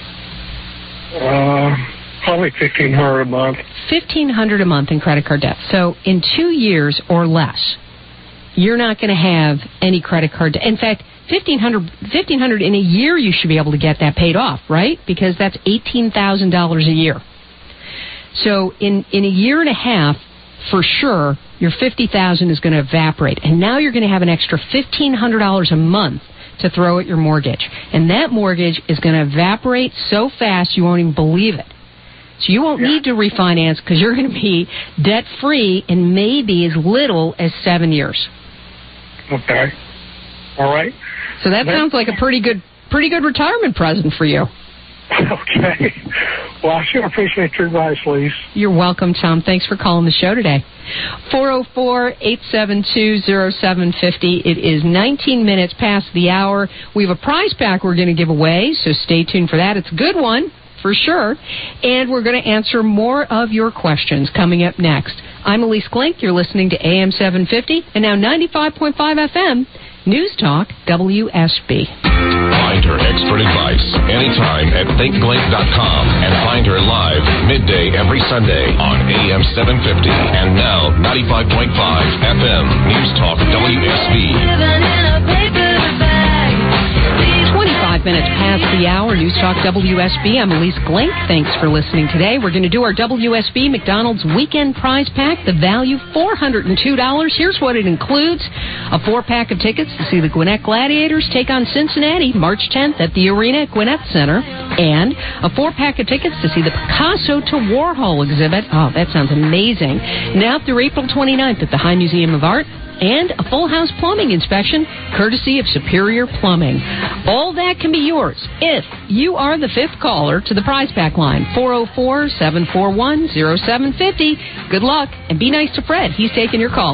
$1,500 a month. $1,500 a month in credit card debt. So in 2 years or less, you're not going to have any credit card debt. In fact, $1,500 in a year, you should be able to get that paid off, right? Because that's $18,000 a year. So in a year and a half, for sure, your $50,000 is going to evaporate. And now you're going to have an extra $1,500 a month to throw at your mortgage. And that mortgage is going to evaporate so fast you won't even believe it. So you won't need to refinance because you're going to be debt-free in maybe as little as 7 years. Okay. All right. So that sounds like a pretty good retirement present for you. Okay. Well, I sure appreciate your advice, Lise. You're welcome, Tom. Thanks for calling the show today. 404-872-0750. It is 19 minutes past the hour. We have a prize pack we're going to give away, so stay tuned for that. It's a good one, for sure. And we're going to answer more of your questions coming up next. I'm Elise Glink. You're listening to AM 750 and now 95.5 FM. News Talk WSB. Find her expert advice anytime at thinkglink.com and find her live midday every Sunday on AM 750 and now 95.5 FM News Talk WSB. 25 minutes past the hour. News Talk WSB. I'm Elise Glink. Thanks for listening today. We're going to do our WSB McDonald's Weekend Prize Pack. The value, $402. Here's what it includes. A 4-pack of tickets to see the Gwinnett Gladiators take on Cincinnati March 10th at the Arena at Gwinnett Center. And a 4-pack of tickets to see the Picasso to Warhol exhibit. Oh, that sounds amazing. Now through April 29th at the High Museum of Art. And a full house plumbing inspection, courtesy of Superior Plumbing. All that can be yours if you are the 5th caller to the prize pack line, 404-741-0750. Good luck, and be nice to Fred. He's taking your calls.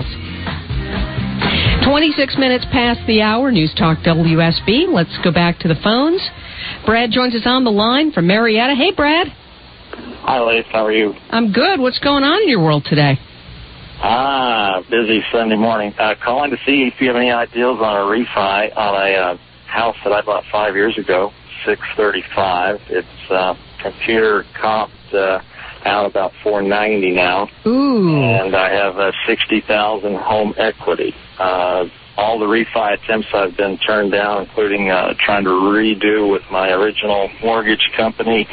26 minutes past the hour, News Talk WSB. Let's go back to the phones. Brad joins us on the line from Marietta. Hey, Brad. Hi, Lace. How are you? I'm good. What's going on in your world today? Busy Sunday morning. Calling to see if you have any ideas on a refi on a house that I bought 5 years ago, 635. It's computer comped out about $490 now. Ooh. And I have $60,000 home equity. All the refi attempts I've been turned down, including trying to redo with my original mortgage company.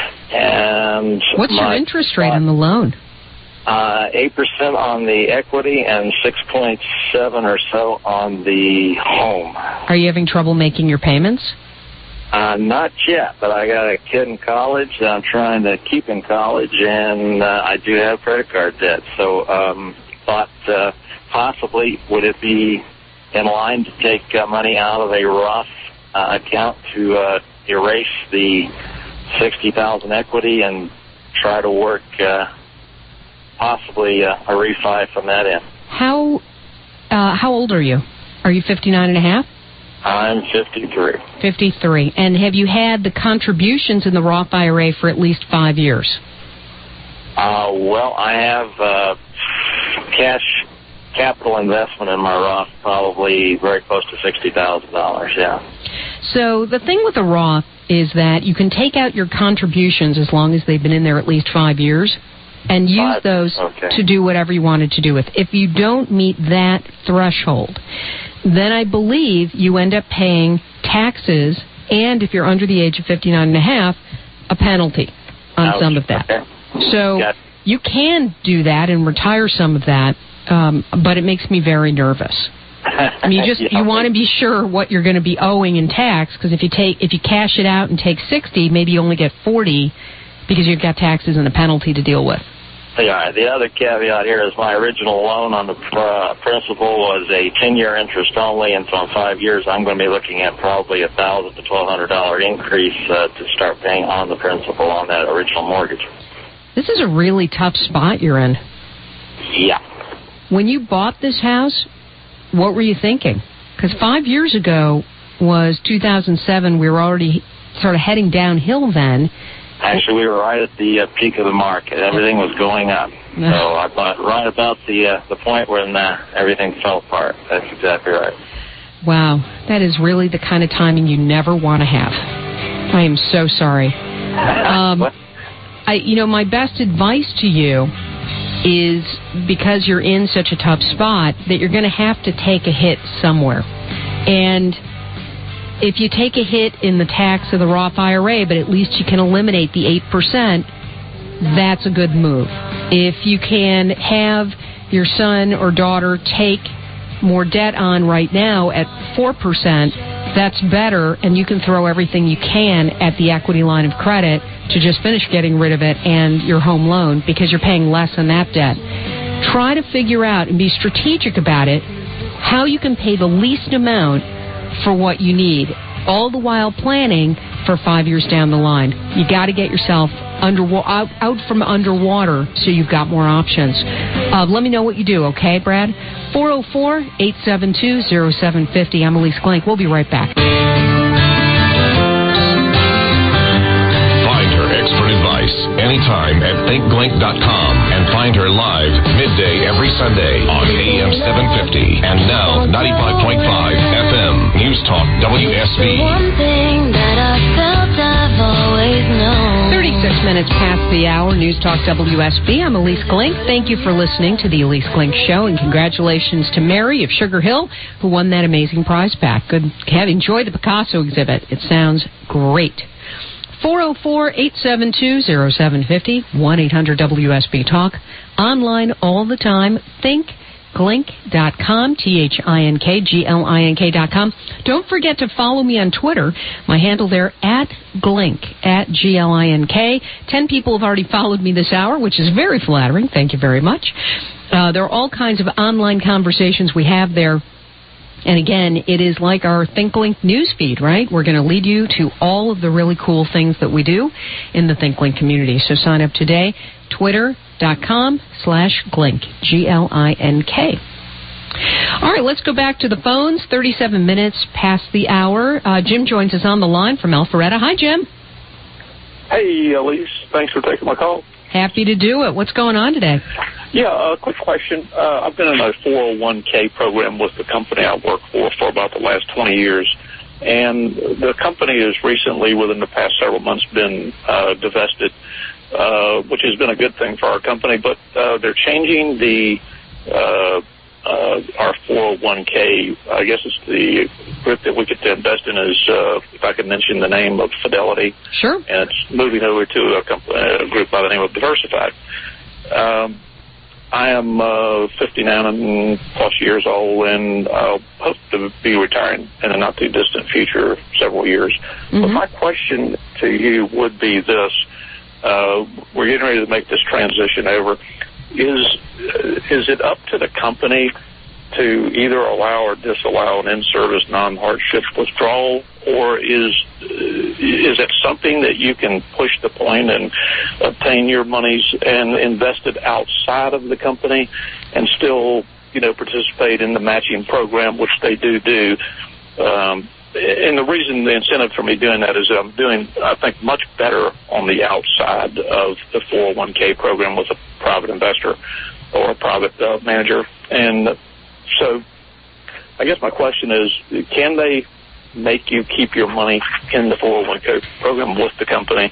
And what's your interest rate on the loan? 8% on the equity and 6.7 or so on the home. Are you having trouble making your payments? Not yet, but I got a kid in college that I'm trying to keep in college, and I do have credit card debt. So thought possibly would it be in line to take money out of a Roth account to erase the $60,000 equity and try to work possibly a refi from that end. How old are you? Are you 59 and a half? I'm 53. 53. And have you had the contributions in the Roth IRA for at least 5 years? Well, I have cash capital investment in my Roth, probably very close to $60,000, yeah. So the thing with the Roth is that you can take out your contributions as long as they've been in there at least 5 years and use those to do whatever you wanted to do with. If you don't meet that threshold, then I believe you end up paying taxes and, if you're under the age of 59 and a half, a penalty on some of that. Okay. So you can do that and retire some of that, but it makes me very nervous. I mean, you want to be sure what you're going to be owing in tax, because if you cash it out and take 60, maybe you only get 40 because you've got taxes and a penalty to deal with. Yeah, the other caveat here is my original loan on the principal was a 10-year interest only, and so in 5 years I'm going to be looking at probably $1,000 to $1,200 increase to start paying on the principal on that original mortgage. This is a really tough spot you're in. Yeah. When you bought this house, what were you thinking? Because 5 years ago was 2007. We were already sort of heading downhill then. Actually, we were right at the peak of the market. Everything was going up. So I bought right about the point when everything fell apart. That's exactly right. Wow. That is really the kind of timing you never want to have. I am so sorry. My best advice to you is, because you're in such a tough spot, that you're going to have to take a hit somewhere. And if you take a hit in the tax of the Roth IRA, but at least you can eliminate the 8%, that's a good move. If you can have your son or daughter take more debt on right now at 4%, that's better, and you can throw everything you can at the equity line of credit to just finish getting rid of it and your home loan, because you're paying less on that debt. Try to figure out and be strategic about it, how you can pay the least amount for what you need, all the while planning for 5 years down the line. You got to get yourself out from underwater so you've got more options. Let me know what you do, okay, Brad? 404-872-0750. I'm Elise Glenk. We'll be right back. Find her expert advice anytime at thinkglink.com and find her live midday every Sunday on AM 750 and now 95.5 FM News Talk WSB. One thing that I felt I've always known. 36 minutes past the hour, News Talk WSB. I'm Elise Glink. Thank you for listening to the Elise Glink Show, and congratulations to Mary of Sugar Hill, who won that amazing prize pack. Good. Have enjoyed the Picasso exhibit. It sounds great. 404-872-0750, 1-800-WSB-TALK. Online all the time. ThinkGlink.com, ThinkGlink.com. Don't forget to follow me on Twitter. My handle there, @Glink, @GLINK. 10 people have already followed me this hour, which is very flattering. Thank you very much. There are all kinds of online conversations we have there. And again, it is like our ThinkLink newsfeed, right? We're going to lead you to all of the really cool things that we do in the ThinkLink community. So sign up today, twitter.com/Glink, GLINK. All right, let's go back to the phones. 37 minutes past the hour. Jim joins us on the line from Alpharetta. Hi, Jim. Hey, Elise. Thanks for taking my call. Happy to do it. What's going on today? Yeah, a quick question. I've been in a 401k program with the company I work for about the last 20 years, and the company has recently, within the past several months, been divested which has been a good thing for our company. But they're changing our 401k. I guess it's the group that we get to invest in is, if I could mention the name of Fidelity. Sure. And it's moving over to a group by the name of Diversified. I am 59 and plus years old, and I hope to be retiring in the not-too-distant future, several years. Mm-hmm. But my question to you would be this. We're getting ready to make this transition over. Is it up to the company to either allow or disallow an in-service non-hardship withdrawal, or is it something that you can push the point and obtain your monies and invest it outside of the company and still, participate in the matching program, which they do? And the reason, the incentive for me doing that is that I'm doing, I think, much better on the outside of the 401k program with a private investor or a private manager. And so I guess my question is, can they make you keep your money in the 401k program with the company?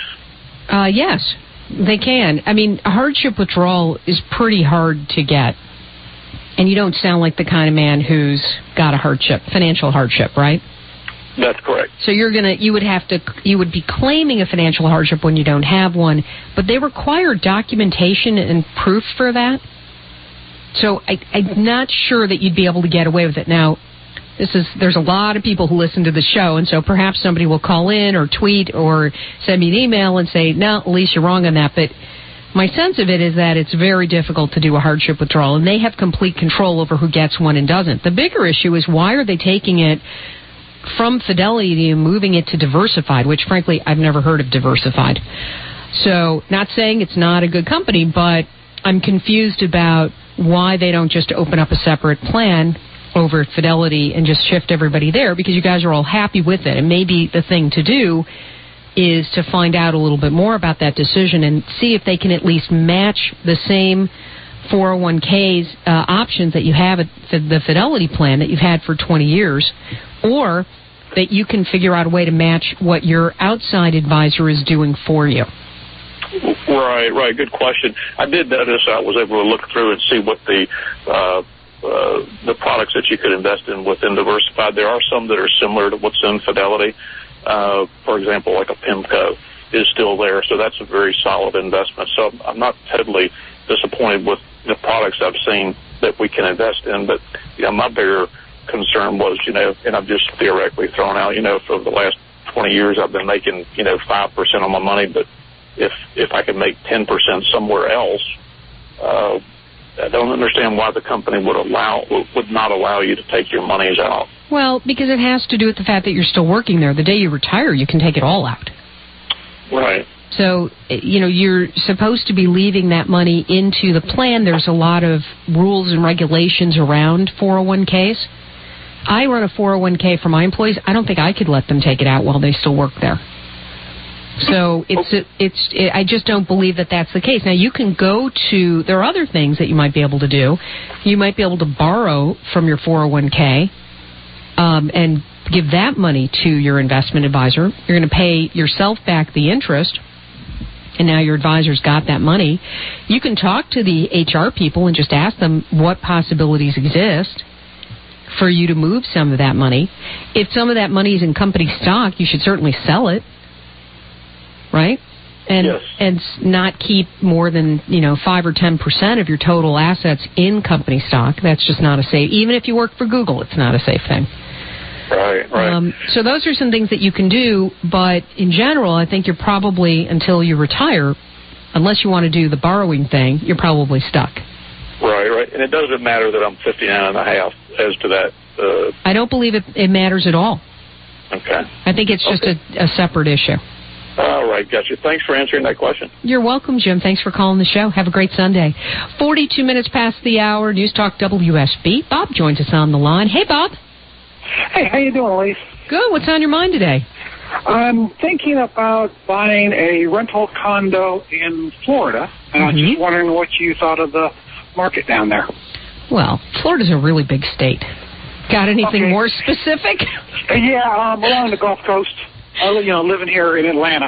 Yes, they can. I mean, a hardship withdrawal is pretty hard to get. And you don't sound like the kind of man who's got a hardship, financial hardship, right? That's correct. So you would be claiming a financial hardship when you don't have one, but they require documentation and proof for that. So I'm not sure that you'd be able to get away with it. Now, there's a lot of people who listen to the show, and so perhaps somebody will call in or tweet or send me an email and say, no, Elise, you're wrong on that. But my sense of it is that it's very difficult to do a hardship withdrawal, and they have complete control over who gets one and doesn't. The bigger issue is, why are they taking it from Fidelity and moving it to Diversified, which, frankly, I've never heard of Diversified. So, not saying it's not a good company, but I'm confused about why they don't just open up a separate plan over at Fidelity and just shift everybody there, because you guys are all happy with it. And maybe the thing to do is to find out a little bit more about that decision and see if they can at least match the same 401k's options that you have at the Fidelity plan that you've had for 20 years, or that you can figure out a way to match what your outside advisor is doing for you. Right. Good question. I did notice I was able to look through and see what the products that you could invest in within Diversified. There are some that are similar to what's in Fidelity. For example, like a PIMCO is still there, so that's a very solid investment. So I'm not totally disappointed with the products I've seen that we can invest in, but my bigger concern was, and I'm just theoretically throwing out, for the last 20 years I've been making, 5% on my money, but if I could make 10% somewhere else, I don't understand why the company would not allow you to take your monies out. Well, because it has to do with the fact that you're still working there. The day you retire, you can take it all out. Right. So, you're supposed to be leaving that money into the plan. There's a lot of rules and regulations around 401ks. I run a 401k for my employees. I don't think I could let them take it out while they still work there. So I just don't believe that that's the case. Now, you can there are other things that you might be able to do. You might be able to borrow from your 401k and give that money to your investment advisor. You're going to pay yourself back the interest, and now your advisor's got that money. You can talk to the HR people and just ask them what possibilities exist for you to move some of that money. If some of that money is in company stock, you should certainly sell it, right? And yes. And not keep more than 5 or 10% of your total assets in company stock. That's just not a safe. Even if you work for Google, it's not a safe thing. Right. So those are some things that you can do, but in general, I think you're probably, until you retire, unless you want to do the borrowing thing, you're probably stuck. Right. And it doesn't matter that I'm 59 and a half as to that. I don't believe it matters at all. Okay. I think it's just a separate issue. All right, gotcha. Thanks for answering that question. You're welcome, Jim. Thanks for calling the show. Have a great Sunday. 42 minutes past the hour. News Talk WSB. Bob joins us on the line. Hey, Bob. Hey, how you doing, Elise? Good. What's on your mind today? I'm thinking about buying a rental condo in Florida, and I was just wondering what you thought of the market down there. Well, Florida's a really big state. Got anything more specific? Yeah, along the Gulf Coast. Living here in Atlanta.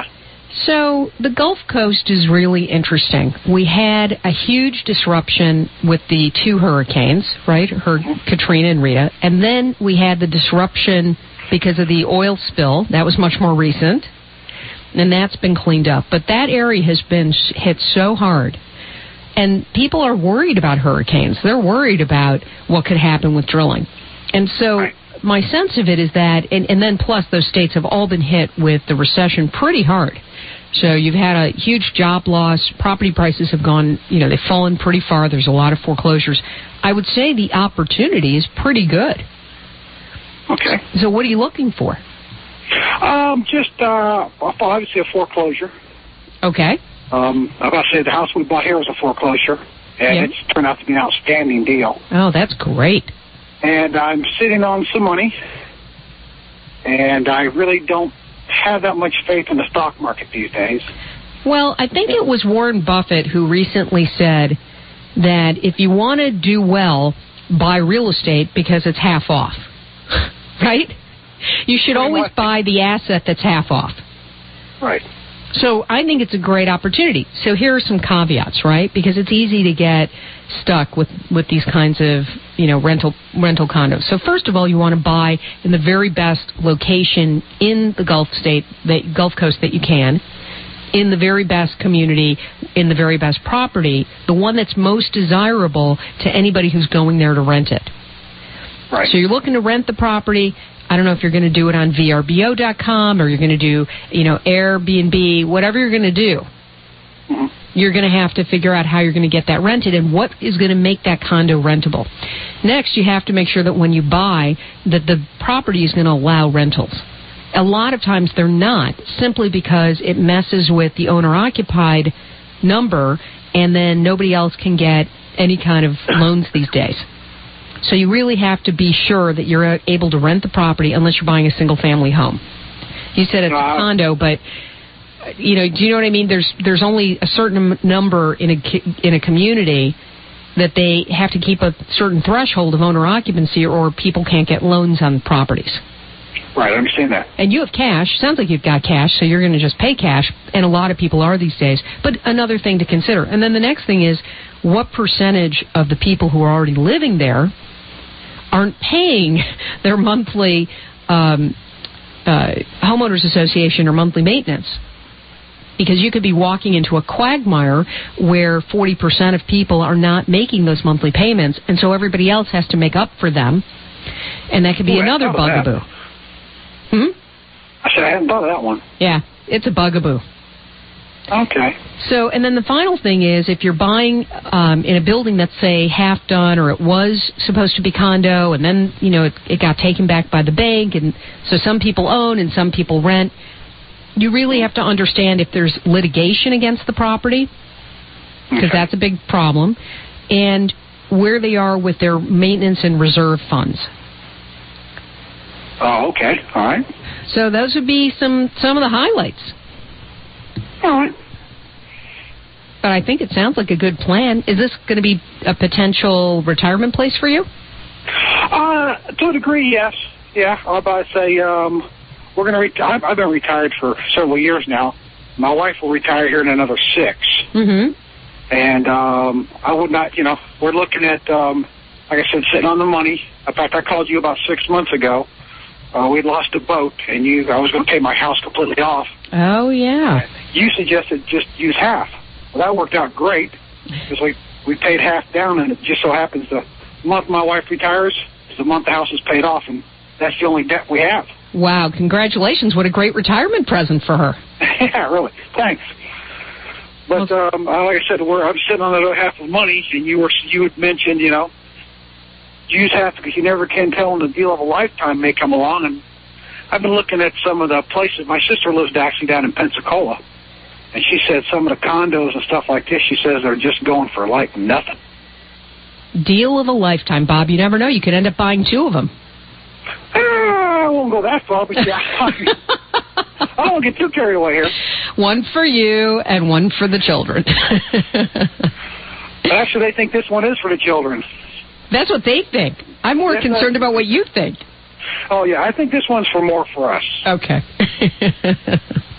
So the Gulf Coast is really interesting. We had a huge disruption with the two hurricanes, right? Katrina and Rita. And then we had the disruption because of the oil spill. That was much more recent. And that's been cleaned up. But that area has been hit so hard. And people are worried about hurricanes. They're worried about what could happen with drilling. And so my sense of it is that, and then plus those states have all been hit with the recession pretty hard. So you've had a huge job loss. Property prices have gone, they've fallen pretty far. There's a lot of foreclosures. I would say the opportunity is pretty good. Okay. So what are you looking for? Just obviously a foreclosure. Okay. I'm about to say the house we bought here was a foreclosure, and it's turned out to be an outstanding deal. Oh, that's great. And I'm sitting on some money, and I really don't have that much faith in the stock market these days. Well, I think it was Warren Buffett who recently said that if you want to do well, buy real estate because it's half off, right? You should always buy the asset that's half off. Right. So I think it's a great opportunity. So here are some caveats, right? Because it's easy to get stuck with these kinds of, rental condos. So first of all, you want to buy in the very best location in the Gulf Coast that you can, in the very best community, in the very best property, the one that's most desirable to anybody who's going there to rent it. Right. So you're looking to rent the property. I don't know if you're going to do it on VRBO.com or you're going to do, Airbnb, whatever you're going to do. Mm-hmm. You're going to have to figure out how you're going to get that rented and what is going to make that condo rentable. Next, you have to make sure that when you buy, that the property is going to allow rentals. A lot of times they're not, simply because it messes with the owner-occupied number, and then nobody else can get any kind of loans these days. So you really have to be sure that you're able to rent the property unless you're buying a single-family home. You said it's a condo, but do you know what I mean? There's only a certain number in a community that they have to keep a certain threshold of owner occupancy, or people can't get loans on properties. Right, I understand that. And you have cash. Sounds like you've got cash, so you're going to just pay cash, and a lot of people are these days. But another thing to consider. And then the next thing is, what percentage of the people who are already living there aren't paying their monthly homeowners association or monthly maintenance? Because you could be walking into a quagmire where 40% of people are not making those monthly payments, and so everybody else has to make up for them, and that could be another bugaboo. I said I hadn't thought of that one. Yeah, it's a bugaboo. Okay. So, and then the final thing is, if you're buying in a building that's, say, half done, or it was supposed to be condo, and then, it got taken back by the bank, and so some people own and some people rent, you really have to understand if there's litigation against the property, because that's a big problem, and where they are with their maintenance and reserve funds. Oh, okay. All right. So those would be some of the highlights. All right. But I think it sounds like a good plan. Is this going to be a potential retirement place for you? To a degree, yes. Yeah, I'm about to say we're going to I've been retired for several years now. My wife will retire here in another 6. Mm-hmm. And I would not, we're looking at, like I said, sitting on the money. In fact, I called you about 6 months ago. We'd lost a boat, and I was going to pay my house completely off. Oh, yeah. You suggested just use half. Well, that worked out great, because we paid half down, and it just so happens the month my wife retires is the month the house is paid off, and that's the only debt we have. Wow, congratulations. What a great retirement present for her. Yeah, really. Thanks. But like I said, I'm sitting on the other half of money, and you had mentioned, use half because you never can tell when the deal of a lifetime may come along. And I've been looking at some of the places. My sister lives actually down in Pensacola, and she said some of the condos and stuff like this, she says they're just going for like nothing. Deal of a lifetime, Bob. You never know. You could end up buying 2 of them. I won't go that far, but yeah. I don't get too carried away here. One for you and one for the children. Actually, they think this one is for the children. That's what they think. I'm more concerned about what you think. Oh, yeah. I think this one's more for us. Okay.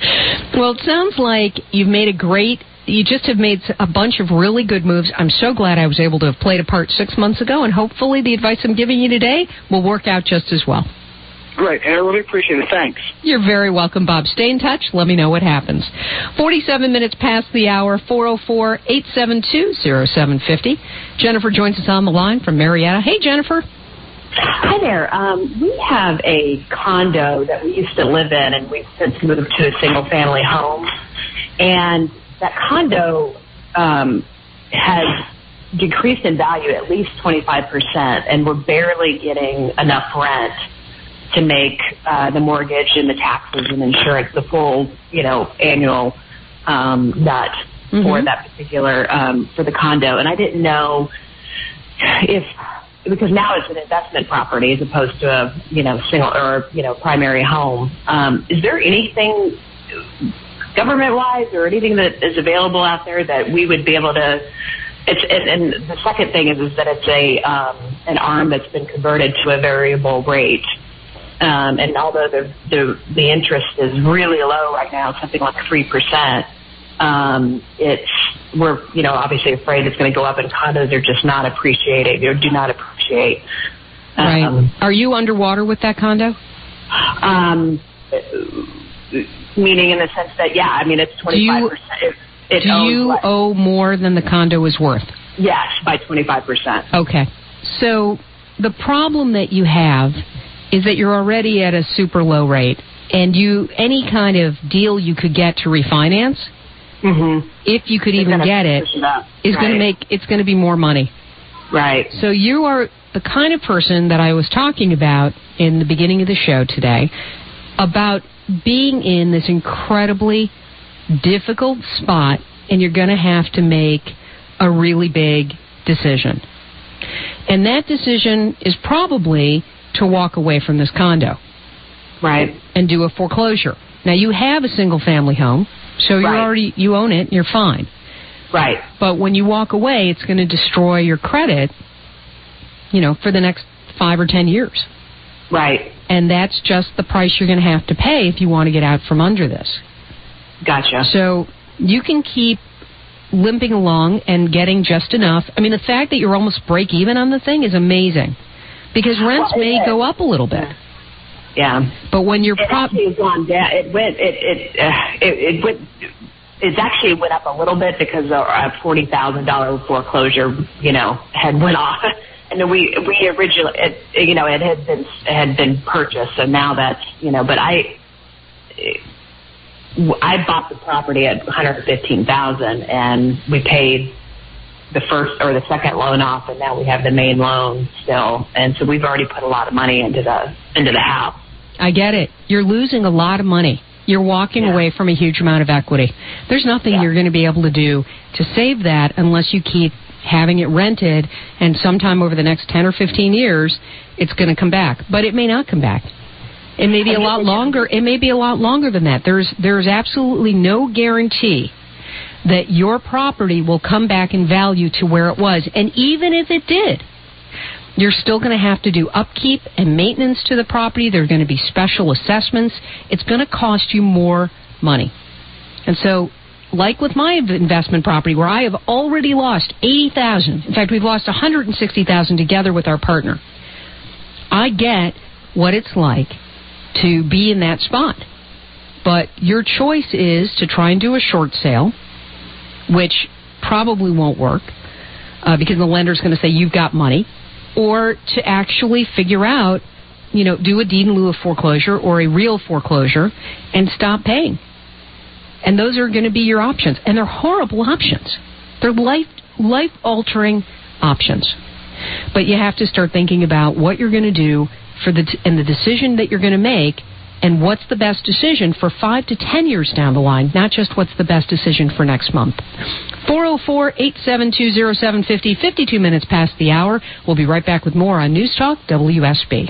Well, it sounds like you just have made a bunch of really good moves. I'm so glad I was able to have played a part 6 months ago, and hopefully the advice I'm giving you today will work out just as well. Great, and I really appreciate it. Thanks. You're very welcome, Bob. Stay in touch. Let me know what happens. 47 minutes past the hour, 404-872-0750. Jennifer joins us on the line from Marietta. Hey, Jennifer. Hi there. We have a condo that we used to live in, and we've since moved to a single-family home. And that condo has decreased in value at least 25%, and we're barely getting enough rent to make the mortgage and the taxes and insurance, the full, annual nut for that particular, for the condo. And I didn't know because now it's an investment property as opposed to a, single or, primary home. Is there anything government-wise or anything that is available out there that we would be able to, and the second thing is that it's an ARM that's been converted to a variable rate. And although the interest is really low right now, something like 3%, we're obviously afraid it's going to go up, and condos are just not appreciated or do not appreciate. Right. Are you underwater with that condo? Meaning in the sense that, it's 25%. Do you owe more than the condo is worth? Yes, by 25%. Okay. So the problem that you have is that you're already at a super low rate, and any kind of deal you could get to refinance, if you could even get it, is going to it's going to be more money. Right. So you are the kind of person that I was talking about in the beginning of the show today, about being in this incredibly difficult spot, and you're going to have to make a really big decision. And that decision is probably to walk away from this condo. Right. And do a foreclosure. Now, you have a single-family home, so you own it, you're fine. Right. But when you walk away, it's going to destroy your credit, for the next 5 or 10 years. Right. And that's just the price you're going to have to pay if you want to get out from under this. Gotcha. So you can keep limping along and getting just enough. I mean, the fact that you're almost break even on the thing is amazing, because rents may go up a little bit. Yeah. But when you're actually gone down, it actually went up a little bit because a $40,000 foreclosure, had went off. And then we originally, it had been purchased, so now that's, but I bought the property at $115,000, and we paid the first or the second loan off, and now we have the main loan still, and so we've already put a lot of money into the house. I get it. You're losing a lot of money. You're walking away from a huge amount of equity. There's nothing you're going to be able to do to save that unless you keep having it rented, and sometime over the next 10 or 15 years, it's going to come back. But it may not come back. It may be a lot longer. It may be a lot longer than that. There's absolutely no guarantee that your property will come back in value to where it was. And even if it did, you're still going to have to do upkeep and maintenance to the property. There are going to be special assessments. It's going to cost you more money. And so, like with my investment property, where I have already lost $80,000. In fact, we've lost $160,000 together with our partner. I get what it's like to be in that spot. But your choice is to try and do a short sale, which probably won't work because the lender's going to say you've got money, or to actually figure out, do a deed in lieu of foreclosure or a real foreclosure and stop paying. And those are going to be your options. And they're horrible options. They're life-altering options. But you have to start thinking about what you're going to do and the decision that you're going to make, and what's the best decision for 5 to 10 years down the line, not just what's the best decision for next month. 404-872-0750, 52 minutes past the hour. We'll be right back with more on News Talk WSB.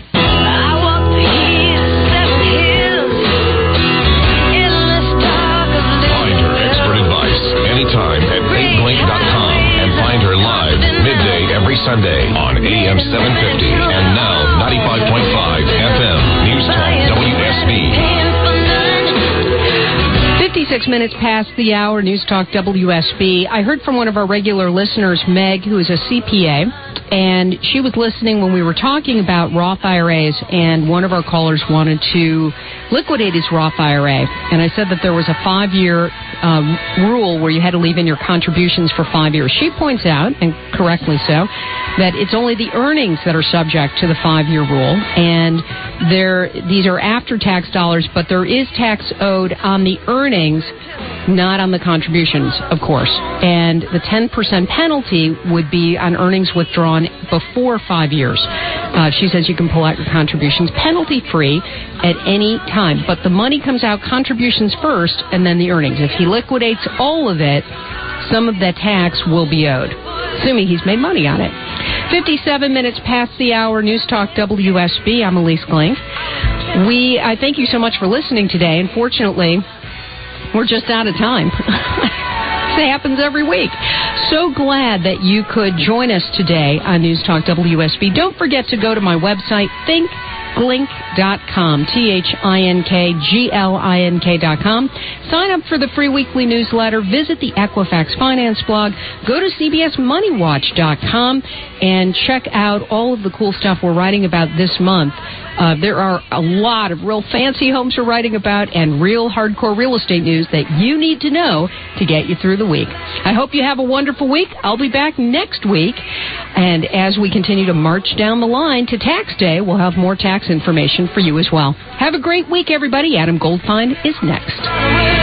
Anytime at ThinkBlink.com and find her live midday every Sunday on AM 750 and now 95.5 FM News Talk WSB. 56 minutes past the hour, News Talk WSB. I heard from one of our regular listeners, Meg, who is a CPA, and she was listening when we were talking about Roth IRAs, and one of our callers wanted to liquidate his Roth IRA. And I said that there was a 5-year rule where you had to leave in your contributions for 5 years. She points out, and correctly so, that it's only the earnings that are subject to the 5-year rule, and these are after-tax dollars, but there is tax owed on the earnings, not on the contributions, of course. And the 10% penalty would be on earnings withdrawn before 5 years. She says you can pull out your contributions penalty-free at any time, but the money comes out contributions first and then the earnings. If he liquidates all of it, some of that tax will be owed, assuming he's made money on it. 57 minutes past the hour, News Talk WSB. I'm Elise Glink. I thank you so much for listening today. Unfortunately, we're just out of time. It happens every week. So glad that you could join us today on News Talk WSB. Don't forget to go to my website, thinkglink.com, thinkglink.com. Sign up for the free weekly newsletter. Visit the Equifax Finance blog. Go to cbsmoneywatch.com and check out all of the cool stuff we're writing about this month. There are a lot of real fancy homes we're writing about and real hardcore real estate news that you need to know to get you through the week. I hope you have a wonderful week. I'll be back next week. And as we continue to march down the line to tax day, we'll have more tax information for you as well. Have a great week, everybody. Adam Goldfein is next.